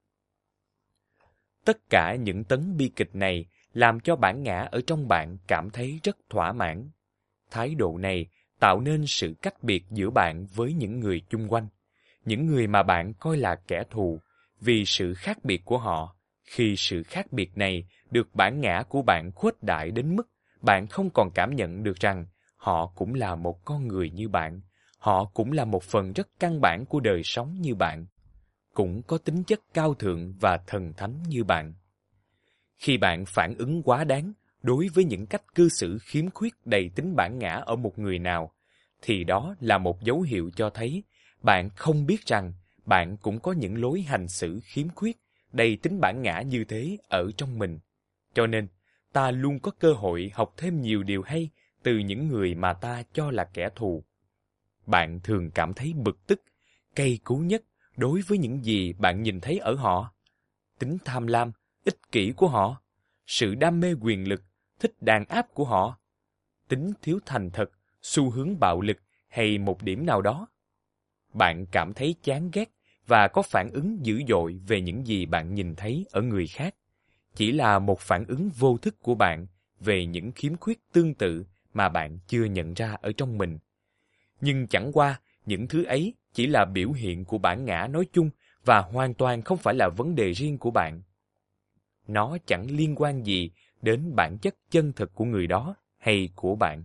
Tất cả những tấn bi kịch này làm cho bản ngã ở trong bạn cảm thấy rất thỏa mãn. Thái độ này tạo nên sự cách biệt giữa bạn với những người chung quanh, những người mà bạn coi là kẻ thù, vì sự khác biệt của họ. Khi sự khác biệt này được bản ngã của bạn khuếch đại đến mức bạn không còn cảm nhận được rằng họ cũng là một con người như bạn, họ cũng là một phần rất căn bản của đời sống như bạn, cũng có tính chất cao thượng và thần thánh như bạn. Khi bạn phản ứng quá đáng đối với những cách cư xử khiếm khuyết đầy tính bản ngã ở một người nào, thì đó là một dấu hiệu cho thấy bạn không biết rằng bạn cũng có những lối hành xử khiếm khuyết đầy tính bản ngã như thế ở trong mình. Cho nên, ta luôn có cơ hội học thêm nhiều điều hay từ những người mà ta cho là kẻ thù. Bạn thường cảm thấy bực tức, cay cú nhất đối với những gì bạn nhìn thấy ở họ. Tính tham lam, ích kỷ của họ, sự đam mê quyền lực, thích đàn áp của họ, tính thiếu thành thật, xu hướng bạo lực hay một điểm nào đó. Bạn cảm thấy chán ghét và có phản ứng dữ dội về những gì bạn nhìn thấy ở người khác. Chỉ là một phản ứng vô thức của bạn về những khiếm khuyết tương tự mà bạn chưa nhận ra ở trong mình. Nhưng chẳng qua, những thứ ấy chỉ là biểu hiện của bản ngã nói chung và hoàn toàn không phải là vấn đề riêng của bạn. Nó chẳng liên quan gì đến bản chất chân thực của người đó hay của bạn.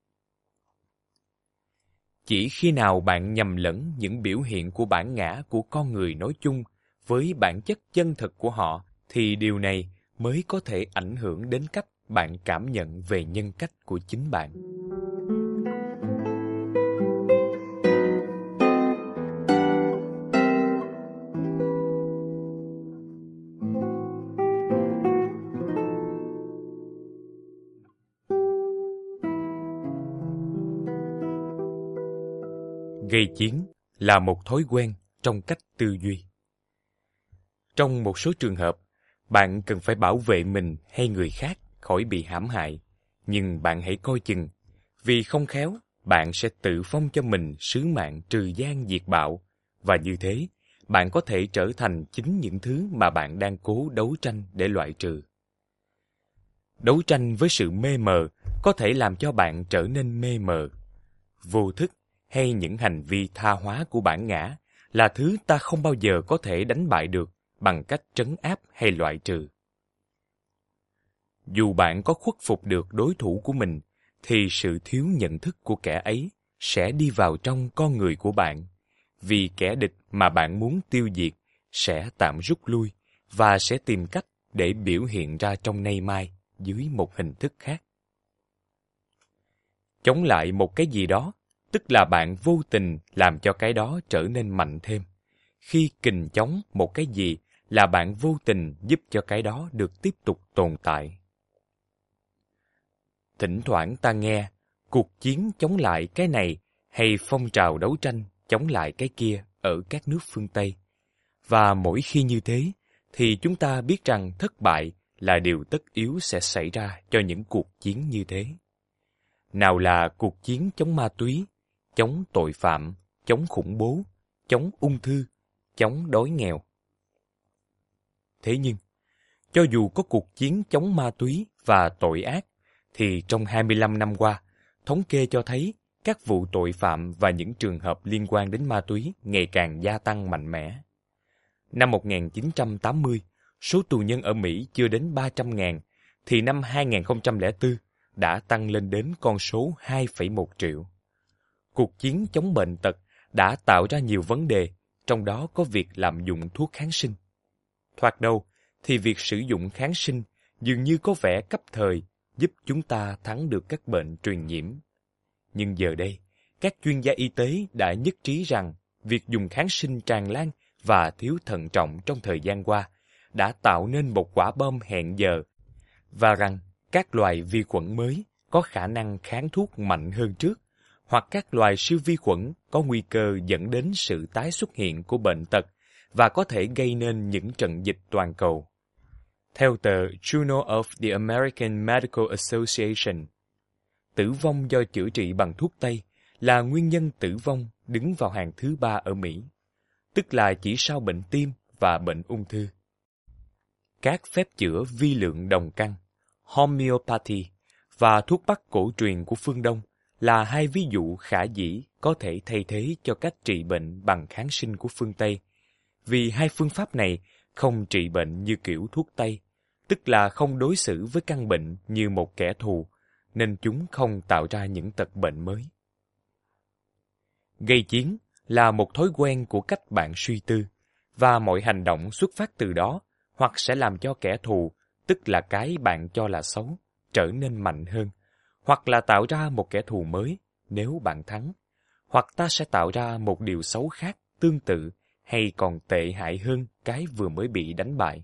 Chỉ khi nào bạn nhầm lẫn những biểu hiện của bản ngã của con người nói chung với bản chất chân thực của họ, thì điều này mới có thể ảnh hưởng đến cách bạn cảm nhận về nhân cách của chính bạn. Gây chiến là một thói quen trong cách tư duy. Trong một số trường hợp, bạn cần phải bảo vệ mình hay người khác khỏi bị hãm hại, nhưng bạn hãy coi chừng, vì không khéo, bạn sẽ tự phong cho mình sứ mạng trừ gian diệt bạo, và như thế, bạn có thể trở thành chính những thứ mà bạn đang cố đấu tranh để loại trừ. Đấu tranh với sự mê mờ có thể làm cho bạn trở nên mê mờ. Vô thức hay những hành vi tha hóa của bản ngã là thứ ta không bao giờ có thể đánh bại được bằng cách trấn áp hay loại trừ. Dù bạn có khuất phục được đối thủ của mình, thì sự thiếu nhận thức của kẻ ấy sẽ đi vào trong con người của bạn, vì kẻ địch mà bạn muốn tiêu diệt sẽ tạm rút lui và sẽ tìm cách để biểu hiện ra trong nay mai dưới một hình thức khác. Chống lại một cái gì đó, tức là bạn vô tình làm cho cái đó trở nên mạnh thêm. Khi kình chống một cái gì là bạn vô tình giúp cho cái đó được tiếp tục tồn tại. Thỉnh thoảng ta nghe cuộc chiến chống lại cái này hay phong trào đấu tranh chống lại cái kia ở các nước phương Tây. Và mỗi khi như thế, thì chúng ta biết rằng thất bại là điều tất yếu sẽ xảy ra cho những cuộc chiến như thế. Nào là cuộc chiến chống ma túy, chống tội phạm, chống khủng bố, chống ung thư, chống đói nghèo. Thế nhưng, cho dù có cuộc chiến chống ma túy và tội ác, thì trong hai mươi lăm năm qua, thống kê cho thấy các vụ tội phạm và những trường hợp liên quan đến ma túy ngày càng gia tăng mạnh mẽ. Năm một nghìn chín trăm tám mươi, số tù nhân ở Mỹ chưa đến ba trăm nghìn, thì năm hai nghìn không trăm lẻ bốn đã tăng lên đến con số hai phẩy một triệu. Cuộc chiến chống bệnh tật đã tạo ra nhiều vấn đề, trong đó có việc lạm dụng thuốc kháng sinh. Thoạt đầu thì việc sử dụng kháng sinh dường như có vẻ cấp thời, giúp chúng ta thắng được các bệnh truyền nhiễm. Nhưng giờ đây, các chuyên gia y tế đã nhất trí rằng việc dùng kháng sinh tràn lan và thiếu thận trọng trong thời gian qua đã tạo nên một quả bom hẹn giờ, và rằng các loài vi khuẩn mới có khả năng kháng thuốc mạnh hơn trước, hoặc các loài siêu vi khuẩn có nguy cơ dẫn đến sự tái xuất hiện của bệnh tật và có thể gây nên những trận dịch toàn cầu. Theo tờ Journal of the American Medical Association, tử vong do chữa trị bằng thuốc Tây là nguyên nhân tử vong đứng vào hàng thứ ba ở Mỹ, tức là chỉ sau bệnh tim và bệnh ung thư. Các phép chữa vi lượng đồng căn, homeopathy, và thuốc bắc cổ truyền của phương Đông là hai ví dụ khả dĩ có thể thay thế cho cách trị bệnh bằng kháng sinh của phương Tây, vì hai phương pháp này không trị bệnh như kiểu thuốc Tây, tức là không đối xử với căn bệnh như một kẻ thù, nên chúng không tạo ra những tật bệnh mới. Gây chiến là một thói quen của cách bạn suy tư, và mọi hành động xuất phát từ đó hoặc sẽ làm cho kẻ thù, tức là cái bạn cho là xấu, trở nên mạnh hơn, hoặc là tạo ra một kẻ thù mới nếu bạn thắng, hoặc ta sẽ tạo ra một điều xấu khác tương tự hay còn tệ hại hơn cái vừa mới bị đánh bại.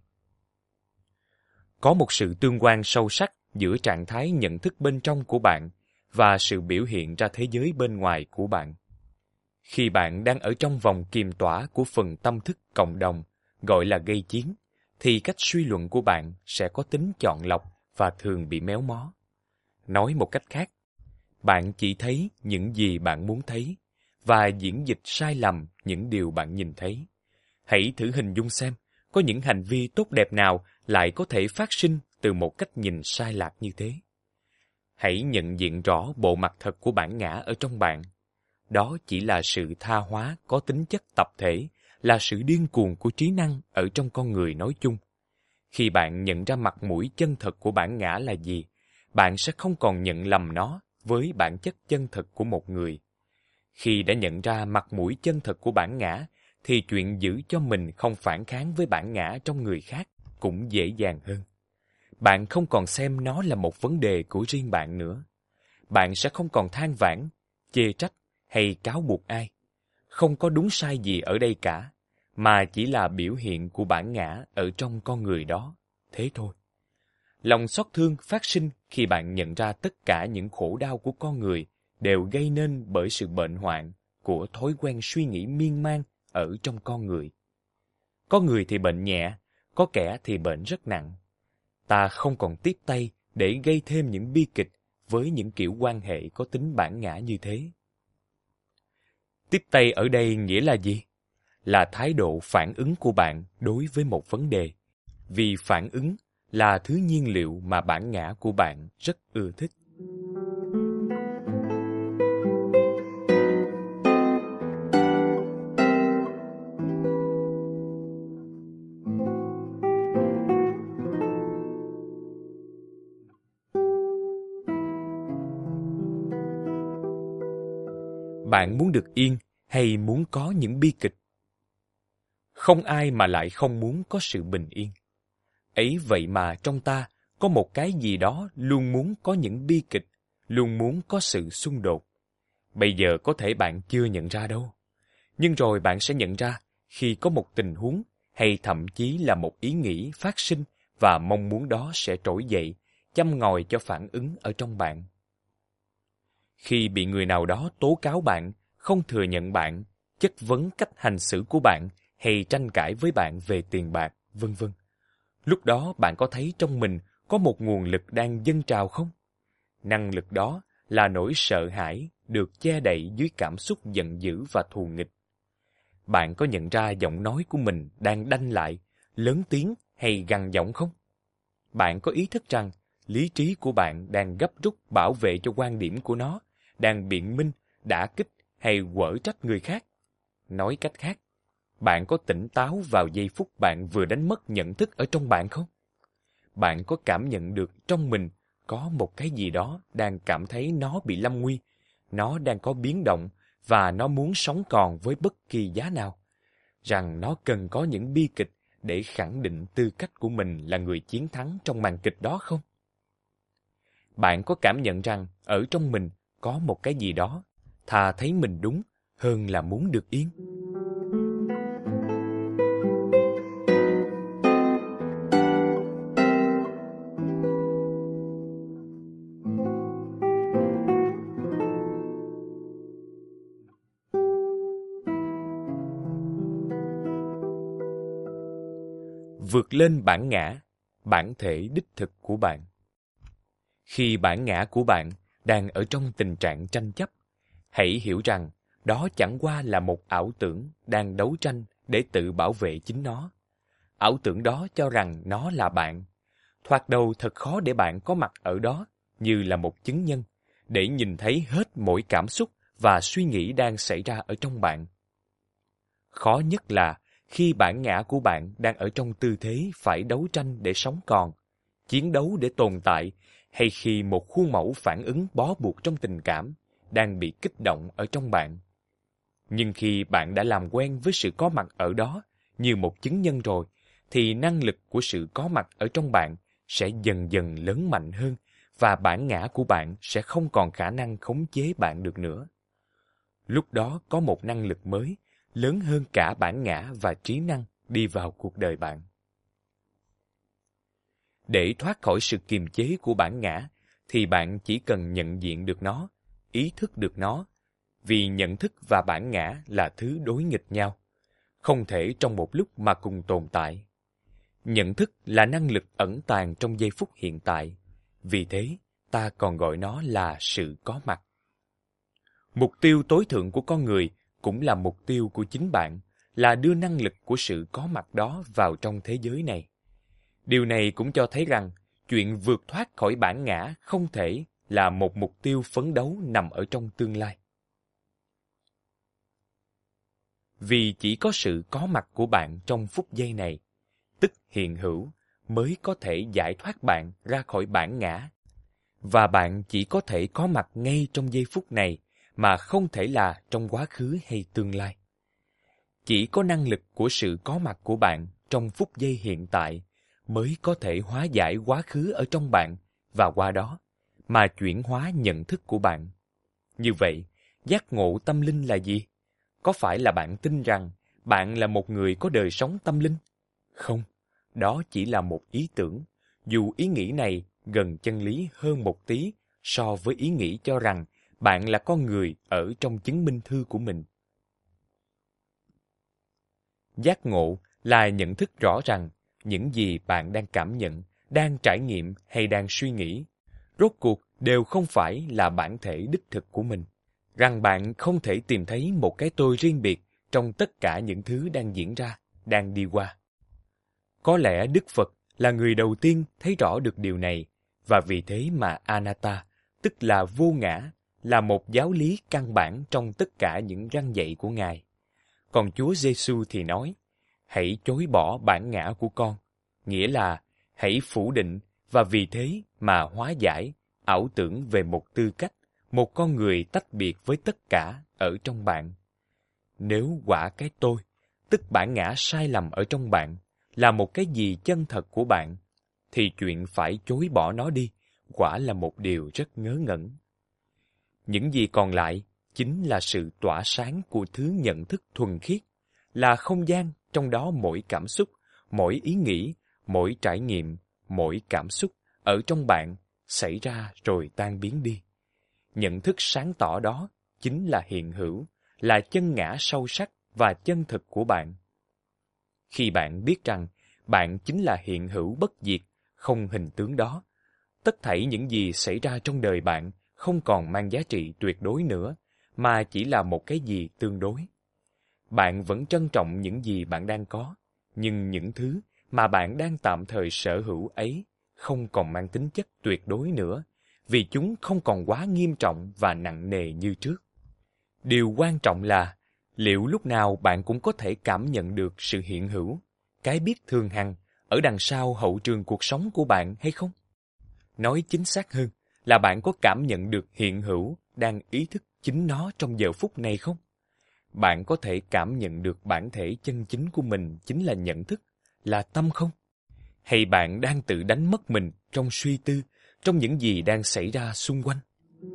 Có một sự tương quan sâu sắc giữa trạng thái nhận thức bên trong của bạn và sự biểu hiện ra thế giới bên ngoài của bạn. Khi bạn đang ở trong vòng kiềm tỏa của phần tâm thức cộng đồng, gọi là gây chiến, thì cách suy luận của bạn sẽ có tính chọn lọc và thường bị méo mó. Nói một cách khác, bạn chỉ thấy những gì bạn muốn thấy, và diễn dịch sai lầm những điều bạn nhìn thấy. Hãy thử hình dung xem, có những hành vi tốt đẹp nào lại có thể phát sinh từ một cách nhìn sai lạc như thế. Hãy nhận diện rõ bộ mặt thật của bản ngã ở trong bạn. Đó chỉ là sự tha hóa có tính chất tập thể, là sự điên cuồng của trí năng ở trong con người nói chung. Khi bạn nhận ra mặt mũi chân thật của bản ngã là gì, bạn sẽ không còn nhận lầm nó với bản chất chân thật của một người. Khi đã nhận ra mặt mũi chân thật của bản ngã, thì chuyện giữ cho mình không phản kháng với bản ngã trong người khác cũng dễ dàng hơn. Bạn không còn xem nó là một vấn đề của riêng bạn nữa. Bạn sẽ không còn than vãn, chê trách hay cáo buộc ai. Không có đúng sai gì ở đây cả, mà chỉ là biểu hiện của bản ngã ở trong con người đó, thế thôi. Lòng xót thương phát sinh khi bạn nhận ra tất cả những khổ đau của con người đều gây nên bởi sự bệnh hoạn của thói quen suy nghĩ miên man ở trong con người. Có người thì bệnh nhẹ, có kẻ thì bệnh rất nặng. Ta không còn tiếp tay để gây thêm những bi kịch với những kiểu quan hệ có tính bản ngã như thế. Tiếp tay ở đây nghĩa là gì? Là thái độ phản ứng của bạn đối với một vấn đề. Vì phản ứng là thứ nhiên liệu mà bản ngã của bạn rất ưa thích. Bạn muốn được yên hay muốn có những bi kịch? Không ai mà lại không muốn có sự bình yên. Ấy vậy mà trong ta có một cái gì đó luôn muốn có những bi kịch, luôn muốn có sự xung đột. Bây giờ có thể bạn chưa nhận ra đâu. Nhưng rồi bạn sẽ nhận ra khi có một tình huống hay thậm chí là một ý nghĩ phát sinh và mong muốn đó sẽ trỗi dậy, châm ngòi cho phản ứng ở trong bạn. Khi bị người nào đó tố cáo bạn, không thừa nhận bạn, chất vấn cách hành xử của bạn hay tranh cãi với bạn về tiền bạc, vân vân. Lúc đó bạn có thấy trong mình có một nguồn lực đang dâng trào không? Năng lực đó là nỗi sợ hãi được che đậy dưới cảm xúc giận dữ và thù nghịch. Bạn có nhận ra giọng nói của mình đang đanh lại, lớn tiếng hay gằn giọng không? Bạn có ý thức rằng lý trí của bạn đang gấp rút bảo vệ cho quan điểm của nó, đang biện minh, đả kích hay quở trách người khác? Nói cách khác, bạn có tỉnh táo vào giây phút bạn vừa đánh mất nhận thức ở trong bạn không? Bạn có cảm nhận được trong mình có một cái gì đó đang cảm thấy nó bị lâm nguy, nó đang có biến động và nó muốn sống còn với bất kỳ giá nào, rằng nó cần có những bi kịch để khẳng định tư cách của mình là người chiến thắng trong màn kịch đó không? Bạn có cảm nhận rằng ở trong mình có một cái gì đó, thà thấy mình đúng hơn là muốn được yên? Vượt lên bản ngã, bản thể đích thực của bạn. Khi bản ngã của bạn đang ở trong tình trạng tranh chấp, hãy hiểu rằng đó chẳng qua là một ảo tưởng đang đấu tranh để tự bảo vệ chính nó. Ảo tưởng đó cho rằng nó là bạn. Thoạt đầu thật khó để bạn có mặt ở đó như là một chứng nhân, để nhìn thấy hết mỗi cảm xúc và suy nghĩ đang xảy ra ở trong bạn. Khó nhất là khi bản ngã của bạn đang ở trong tư thế phải đấu tranh để sống còn, chiến đấu để tồn tại, hay khi một khuôn mẫu phản ứng bó buộc trong tình cảm đang bị kích động ở trong bạn. Nhưng khi bạn đã làm quen với sự có mặt ở đó như một chứng nhân rồi, thì năng lực của sự có mặt ở trong bạn sẽ dần dần lớn mạnh hơn, và bản ngã của bạn sẽ không còn khả năng khống chế bạn được nữa. Lúc đó có một năng lực mới, lớn hơn cả bản ngã và trí năng đi vào cuộc đời bạn. Để thoát khỏi sự kiềm chế của bản ngã, thì bạn chỉ cần nhận diện được nó, ý thức được nó, vì nhận thức và bản ngã là thứ đối nghịch nhau, không thể trong một lúc mà cùng tồn tại. Nhận thức là năng lực ẩn tàng trong giây phút hiện tại, vì thế ta còn gọi nó là sự có mặt. Mục tiêu tối thượng của con người cũng là mục tiêu của chính bạn, là đưa năng lực của sự có mặt đó vào trong thế giới này. Điều này cũng cho thấy rằng chuyện vượt thoát khỏi bản ngã không thể là một mục tiêu phấn đấu nằm ở trong tương lai. Vì chỉ có sự có mặt của bạn trong phút giây này, tức hiện hữu, mới có thể giải thoát bạn ra khỏi bản ngã. Và bạn chỉ có thể có mặt ngay trong giây phút này, mà không thể là trong quá khứ hay tương lai. Chỉ có năng lực của sự có mặt của bạn trong phút giây hiện tại mới có thể hóa giải quá khứ ở trong bạn, và qua đó mà chuyển hóa nhận thức của bạn. Như vậy, giác ngộ tâm linh là gì? Có phải là bạn tin rằng bạn là một người có đời sống tâm linh? Không, đó chỉ là một ý tưởng, dù ý nghĩ này gần chân lý hơn một tí so với ý nghĩ cho rằng bạn là con người ở trong chứng minh thư của mình. Giác ngộ là nhận thức rõ rằng những gì bạn đang cảm nhận, đang trải nghiệm hay đang suy nghĩ, rốt cuộc đều không phải là bản thể đích thực của mình. Rằng bạn không thể tìm thấy một cái tôi riêng biệt trong tất cả những thứ đang diễn ra, đang đi qua. Có lẽ Đức Phật là người đầu tiên thấy rõ được điều này, và vì thế mà Anatta, tức là vô ngã, là một giáo lý căn bản trong tất cả những răn dạy của Ngài. Còn Chúa Giêsu thì nói, hãy chối bỏ bản ngã của con, nghĩa là hãy phủ định và vì thế mà hóa giải ảo tưởng về một tư cách, một con người tách biệt với tất cả ở trong bạn. Nếu quả cái tôi, tức bản ngã sai lầm ở trong bạn, là một cái gì chân thật của bạn, thì chuyện phải chối bỏ nó đi quả là một điều rất ngớ ngẩn. Những gì còn lại chính là sự tỏa sáng của thứ nhận thức thuần khiết, là không gian trong đó mỗi cảm xúc, mỗi ý nghĩ, mỗi trải nghiệm, mỗi cảm xúc ở trong bạn xảy ra rồi tan biến đi. Nhận thức sáng tỏ đó chính là hiện hữu, là chân ngã sâu sắc và chân thực của bạn. Khi bạn biết rằng bạn chính là hiện hữu bất diệt, không hình tướng đó, tất thảy những gì xảy ra trong đời bạn không còn mang giá trị tuyệt đối nữa, mà chỉ là một cái gì tương đối. Bạn vẫn trân trọng những gì bạn đang có, nhưng những thứ mà bạn đang tạm thời sở hữu ấy không còn mang tính chất tuyệt đối nữa, vì chúng không còn quá nghiêm trọng và nặng nề như trước. Điều quan trọng là, liệu lúc nào bạn cũng có thể cảm nhận được sự hiện hữu, cái biết thường hằng, ở đằng sau hậu trường cuộc sống của bạn hay không? Nói chính xác hơn, là bạn có cảm nhận được hiện hữu đang ý thức chính nó trong giờ phút này không? Bạn có thể cảm nhận được bản thể chân chính của mình chính là nhận thức, là tâm không? Hay bạn đang tự đánh mất mình trong suy tư, trong những gì đang xảy ra xung quanh?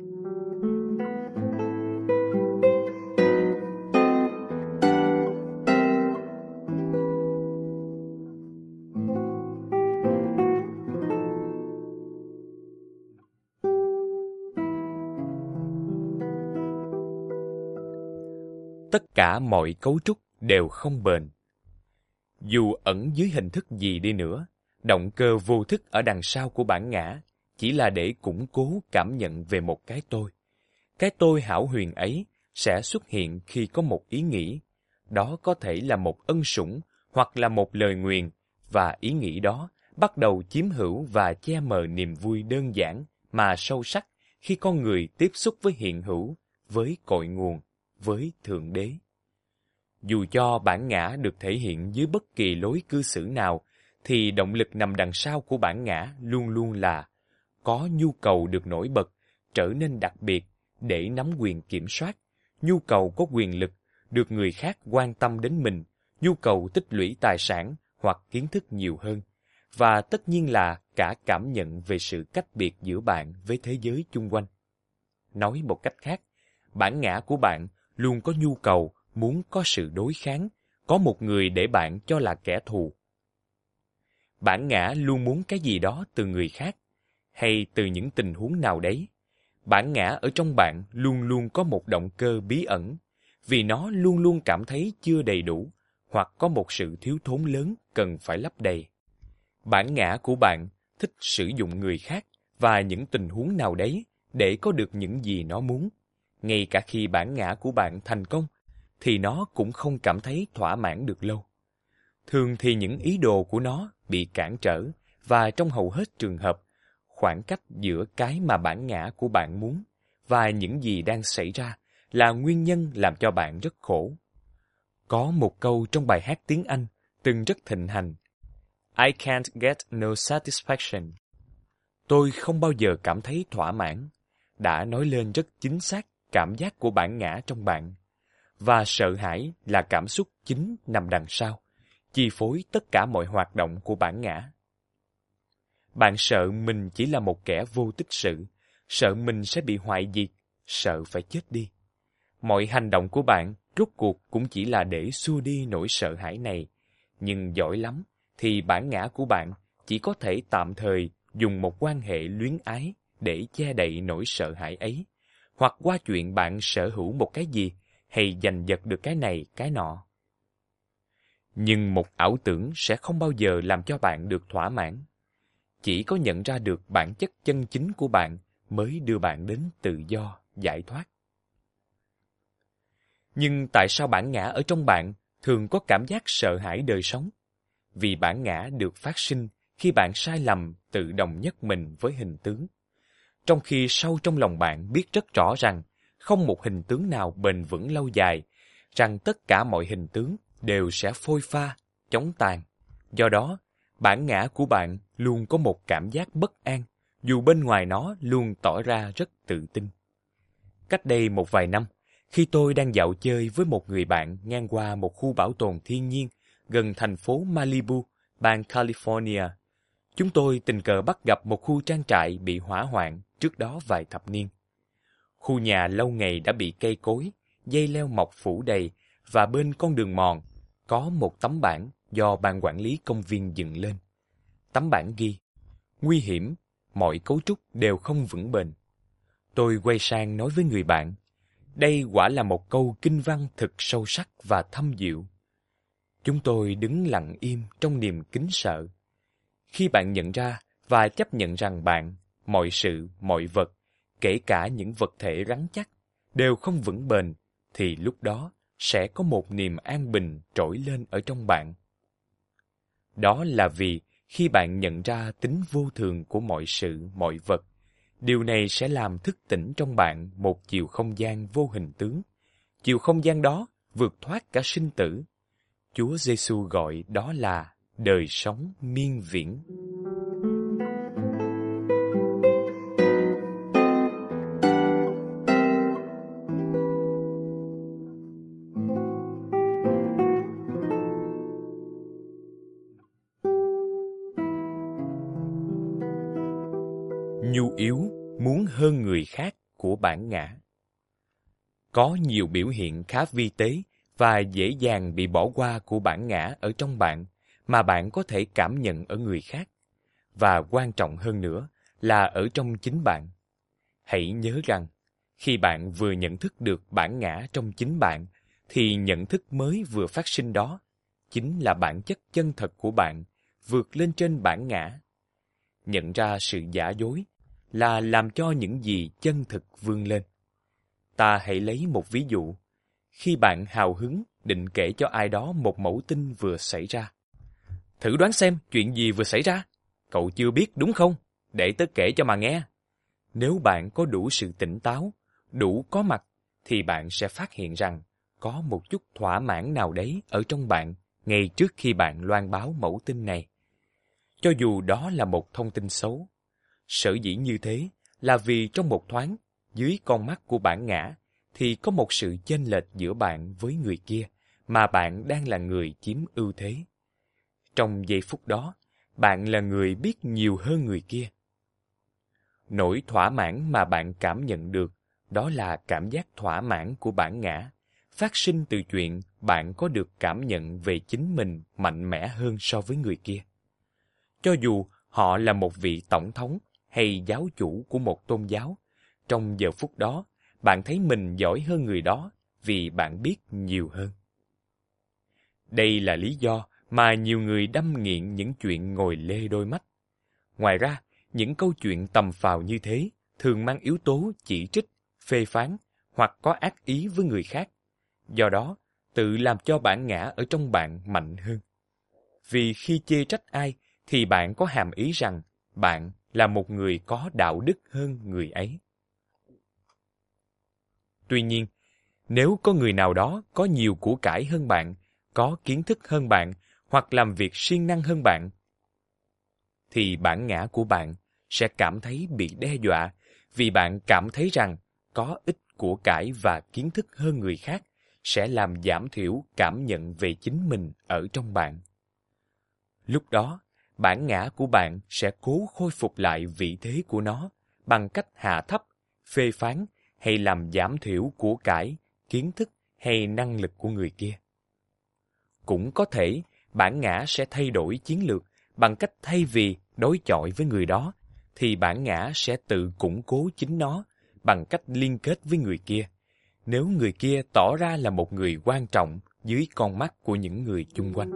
Tất cả mọi cấu trúc đều không bền. Dù ẩn dưới hình thức gì đi nữa, động cơ vô thức ở đằng sau của bản ngã chỉ là để củng cố cảm nhận về một cái tôi. Cái tôi hão huyền ấy sẽ xuất hiện khi có một ý nghĩ. Đó có thể là một ân sủng hoặc là một lời nguyền, và ý nghĩ đó bắt đầu chiếm hữu và che mờ niềm vui đơn giản mà sâu sắc khi con người tiếp xúc với hiện hữu, với cội nguồn, với Thượng Đế. Dù cho bản ngã được thể hiện dưới bất kỳ lối cư xử nào, thì động lực nằm đằng sau của bản ngã luôn luôn là có nhu cầu được nổi bật, trở nên đặc biệt để nắm quyền kiểm soát, nhu cầu có quyền lực, được người khác quan tâm đến mình, nhu cầu tích lũy tài sản hoặc kiến thức nhiều hơn, và tất nhiên là cả cảm nhận về sự cách biệt giữa bạn với thế giới chung quanh. Nói một cách khác, bản ngã của bạn luôn có nhu cầu muốn có sự đối kháng, có một người để bạn cho là kẻ thù. Bản ngã luôn muốn cái gì đó từ người khác, hay từ những tình huống nào đấy. Bản ngã ở trong bạn luôn luôn có một động cơ bí ẩn, vì nó luôn luôn cảm thấy chưa đầy đủ, hoặc có một sự thiếu thốn lớn cần phải lấp đầy. Bản ngã của bạn thích sử dụng người khác và những tình huống nào đấy để có được những gì nó muốn. Ngay cả khi bản ngã của bạn thành công, thì nó cũng không cảm thấy thỏa mãn được lâu. Thường thì những ý đồ của nó bị cản trở, và trong hầu hết trường hợp, khoảng cách giữa cái mà bản ngã của bạn muốn và những gì đang xảy ra là nguyên nhân làm cho bạn rất khổ. Có một câu trong bài hát tiếng Anh từng rất thịnh hành: I can't get no satisfaction. Tôi không bao giờ cảm thấy thỏa mãn, đã nói lên rất chính xác cảm giác của bản ngã trong bạn. Và sợ hãi là cảm xúc chính nằm đằng sau, chi phối tất cả mọi hoạt động của bản ngã. Bạn sợ mình chỉ là một kẻ vô tích sự, sợ mình sẽ bị hoại diệt, sợ phải chết đi. Mọi hành động của bạn rốt cuộc cũng chỉ là để xua đi nỗi sợ hãi này, nhưng giỏi lắm thì bản ngã của bạn chỉ có thể tạm thời dùng một quan hệ luyến ái để che đậy nỗi sợ hãi ấy, hoặc qua chuyện bạn sở hữu một cái gì hay giành giật được cái này cái nọ. Nhưng một ảo tưởng sẽ không bao giờ làm cho bạn được thỏa mãn. Chỉ có nhận ra được bản chất chân chính của bạn mới đưa bạn đến tự do, giải thoát. Nhưng tại sao bản ngã ở trong bạn thường có cảm giác sợ hãi đời sống? Vì bản ngã được phát sinh khi bạn sai lầm tự đồng nhất mình với hình tướng. Trong khi sâu trong lòng bạn biết rất rõ rằng không một hình tướng nào bền vững lâu dài, rằng tất cả mọi hình tướng đều sẽ phôi pha, chóng tàn. Do đó, bản ngã của bạn luôn có một cảm giác bất an, dù bên ngoài nó luôn tỏ ra rất tự tin. Cách đây một vài năm, khi tôi đang dạo chơi với một người bạn ngang qua một khu bảo tồn thiên nhiên gần thành phố Malibu, bang California, chúng tôi tình cờ bắt gặp một khu trang trại bị hỏa hoạn trước đó vài thập niên. Khu nhà lâu ngày đã bị cây cối, dây leo mọc phủ đầy, và bên con đường mòn có một tấm bảng do ban quản lý công viên dựng lên. Tấm bảng ghi: nguy hiểm, mọi cấu trúc đều không vững bền. Tôi quay sang nói với người bạn, đây quả là một câu kinh văn thực sâu sắc và thâm diệu. Chúng tôi đứng lặng im trong niềm kính sợ. Khi bạn nhận ra và chấp nhận rằng bạn, mọi sự, mọi vật, kể cả những vật thể rắn chắc, đều không vững bền, thì lúc đó sẽ có một niềm an bình trỗi lên ở trong bạn. Đó là vì khi bạn nhận ra tính vô thường của mọi sự, mọi vật, điều này sẽ làm thức tỉnh trong bạn một chiều không gian vô hình tướng. Chiều không gian đó vượt thoát cả sinh tử. Chúa Giêsu gọi đó là đời sống miên viễn. Nhu yếu muốn hơn người khác của bản ngã. Có nhiều biểu hiện khá vi tế và dễ dàng bị bỏ qua của bản ngã ở trong bạn mà bạn có thể cảm nhận ở người khác, và quan trọng hơn nữa là ở trong chính bạn. Hãy nhớ rằng, khi bạn vừa nhận thức được bản ngã trong chính bạn, thì nhận thức mới vừa phát sinh đó chính là bản chất chân thật của bạn, vượt lên trên bản ngã. Nhận ra sự giả dối là làm cho những gì chân thực vươn lên. Ta hãy lấy một ví dụ. Khi bạn hào hứng định kể cho ai đó một mẩu tin vừa xảy ra. Thử đoán xem chuyện gì vừa xảy ra. Cậu chưa biết đúng không? Để tớ kể cho mà nghe. Nếu bạn có đủ sự tỉnh táo, đủ có mặt, thì bạn sẽ phát hiện rằng có một chút thỏa mãn nào đấy ở trong bạn ngay trước khi bạn loan báo mẩu tin này. Cho dù đó là một thông tin xấu. Sở dĩ như thế là vì trong một thoáng, dưới con mắt của bản ngã, thì có một sự chênh lệch giữa bạn với người kia, mà bạn đang là người chiếm ưu thế. Trong giây phút đó, bạn là người biết nhiều hơn người kia. Nỗi thỏa mãn mà bạn cảm nhận được, đó là cảm giác thỏa mãn của bản ngã, phát sinh từ chuyện bạn có được cảm nhận về chính mình mạnh mẽ hơn so với người kia. Cho dù họ là một vị tổng thống hay giáo chủ của một tôn giáo, trong giờ phút đó, bạn thấy mình giỏi hơn người đó vì bạn biết nhiều hơn. Đây là lý do mà nhiều người đâm nghiện những chuyện ngồi lê đôi mắt. Ngoài ra, những câu chuyện tầm phào như thế thường mang yếu tố chỉ trích, phê phán hoặc có ác ý với người khác. Do đó, tự làm cho bản ngã ở trong bạn mạnh hơn. Vì khi chê trách ai, thì bạn có hàm ý rằng bạn là một người có đạo đức hơn người ấy. Tuy nhiên, nếu có người nào đó có nhiều của cải hơn bạn, có kiến thức hơn bạn, hoặc làm việc siêng năng hơn bạn, thì bản ngã của bạn sẽ cảm thấy bị đe dọa vì bạn cảm thấy rằng có ít của cải và kiến thức hơn người khác sẽ làm giảm thiểu cảm nhận về chính mình ở trong bạn. Lúc đó, bản ngã của bạn sẽ cố khôi phục lại vị thế của nó bằng cách hạ thấp, phê phán hay làm giảm thiểu của cải, kiến thức hay năng lực của người kia. Cũng có thể, bản ngã sẽ thay đổi chiến lược bằng cách thay vì đối chọi với người đó, thì bản ngã sẽ tự củng cố chính nó bằng cách liên kết với người kia, nếu người kia tỏ ra là một người quan trọng dưới con mắt của những người chung quanh.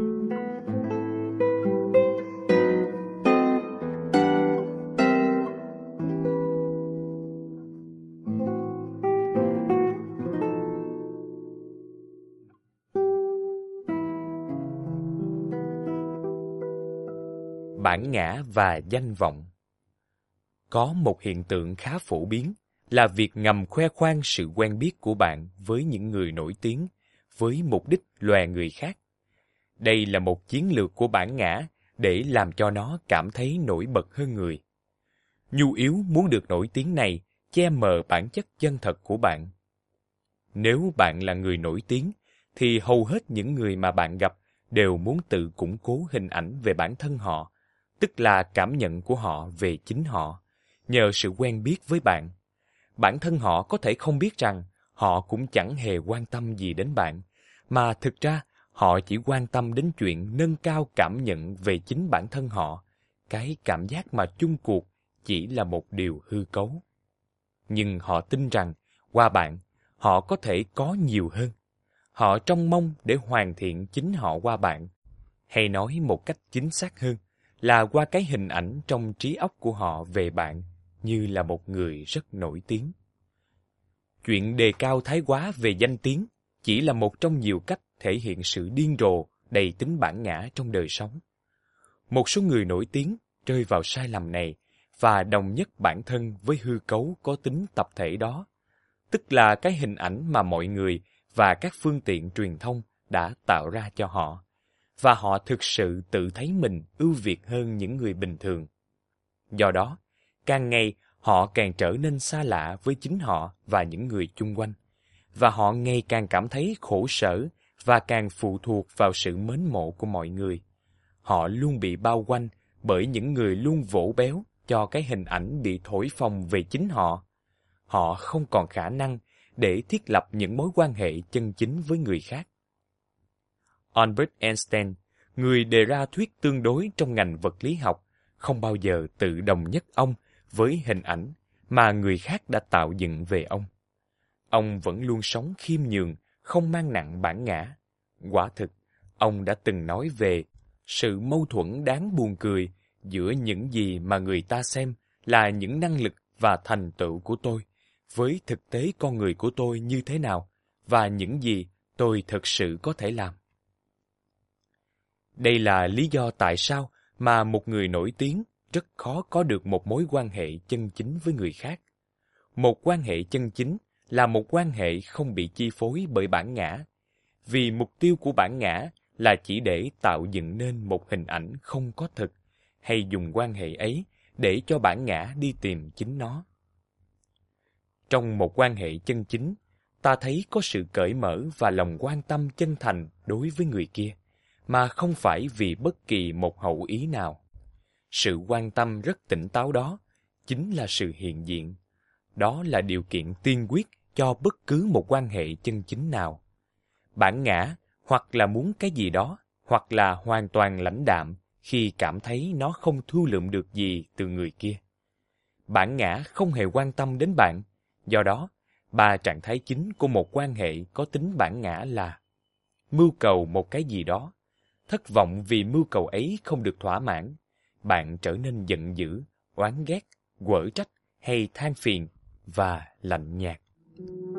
Bản ngã và danh vọng. Có một hiện tượng khá phổ biến là việc ngầm khoe khoang sự quen biết của bạn với những người nổi tiếng, với mục đích lòe người khác. Đây là một chiến lược của bản ngã để làm cho nó cảm thấy nổi bật hơn người. Nhu yếu muốn được nổi tiếng này che mờ bản chất chân thật của bạn. Nếu bạn là người nổi tiếng, thì hầu hết những người mà bạn gặp đều muốn tự củng cố hình ảnh về bản thân họ, tức là cảm nhận của họ về chính họ, nhờ sự quen biết với bạn. Bản thân họ có thể không biết rằng họ cũng chẳng hề quan tâm gì đến bạn, mà thực ra họ chỉ quan tâm đến chuyện nâng cao cảm nhận về chính bản thân họ, cái cảm giác mà chung cuộc chỉ là một điều hư cấu. Nhưng họ tin rằng, qua bạn, họ có thể có nhiều hơn. Họ trông mong để hoàn thiện chính họ qua bạn. Hay nói một cách chính xác hơn, là qua cái hình ảnh trong trí óc của họ về bạn như là một người rất nổi tiếng. Chuyện đề cao thái quá về danh tiếng chỉ là một trong nhiều cách thể hiện sự điên rồ đầy tính bản ngã trong đời sống. Một số người nổi tiếng rơi vào sai lầm này và đồng nhất bản thân với hư cấu có tính tập thể đó, tức là cái hình ảnh mà mọi người và các phương tiện truyền thông đã tạo ra cho họ, và họ thực sự tự thấy mình ưu việt hơn những người bình thường. Do đó, càng ngày họ càng trở nên xa lạ với chính họ và những người chung quanh, và họ ngày càng cảm thấy khổ sở và càng phụ thuộc vào sự mến mộ của mọi người. Họ luôn bị bao quanh bởi những người luôn vỗ béo cho cái hình ảnh bị thổi phồng về chính họ. Họ không còn khả năng để thiết lập những mối quan hệ chân chính với người khác. Albert Einstein, người đề ra thuyết tương đối trong ngành vật lý học, không bao giờ tự đồng nhất ông với hình ảnh mà người khác đã tạo dựng về ông. Ông vẫn luôn sống khiêm nhường, không mang nặng bản ngã. Quả thực, ông đã từng nói về sự mâu thuẫn đáng buồn cười giữa những gì mà người ta xem là những năng lực và thành tựu của tôi, với thực tế con người của tôi như thế nào, và những gì tôi thực sự có thể làm. Đây là lý do tại sao mà một người nổi tiếng rất khó có được một mối quan hệ chân chính với người khác. Một quan hệ chân chính là một quan hệ không bị chi phối bởi bản ngã, vì mục tiêu của bản ngã là chỉ để tạo dựng nên một hình ảnh không có thực, hay dùng quan hệ ấy để cho bản ngã đi tìm chính nó. Trong một quan hệ chân chính, ta thấy có sự cởi mở và lòng quan tâm chân thành đối với người kia, mà không phải vì bất kỳ một hậu ý nào. Sự quan tâm rất tỉnh táo đó chính là sự hiện diện. Đó là điều kiện tiên quyết cho bất cứ một quan hệ chân chính nào. Bản ngã hoặc là muốn cái gì đó, hoặc là hoàn toàn lãnh đạm khi cảm thấy nó không thu lượm được gì từ người kia. Bản ngã không hề quan tâm đến bạn. Do đó, ba trạng thái chính của một quan hệ có tính bản ngã là mưu cầu một cái gì đó, thất vọng vì mưu cầu ấy không được thỏa mãn, bạn trở nên giận dữ, oán ghét, quở trách hay than phiền và lạnh nhạt.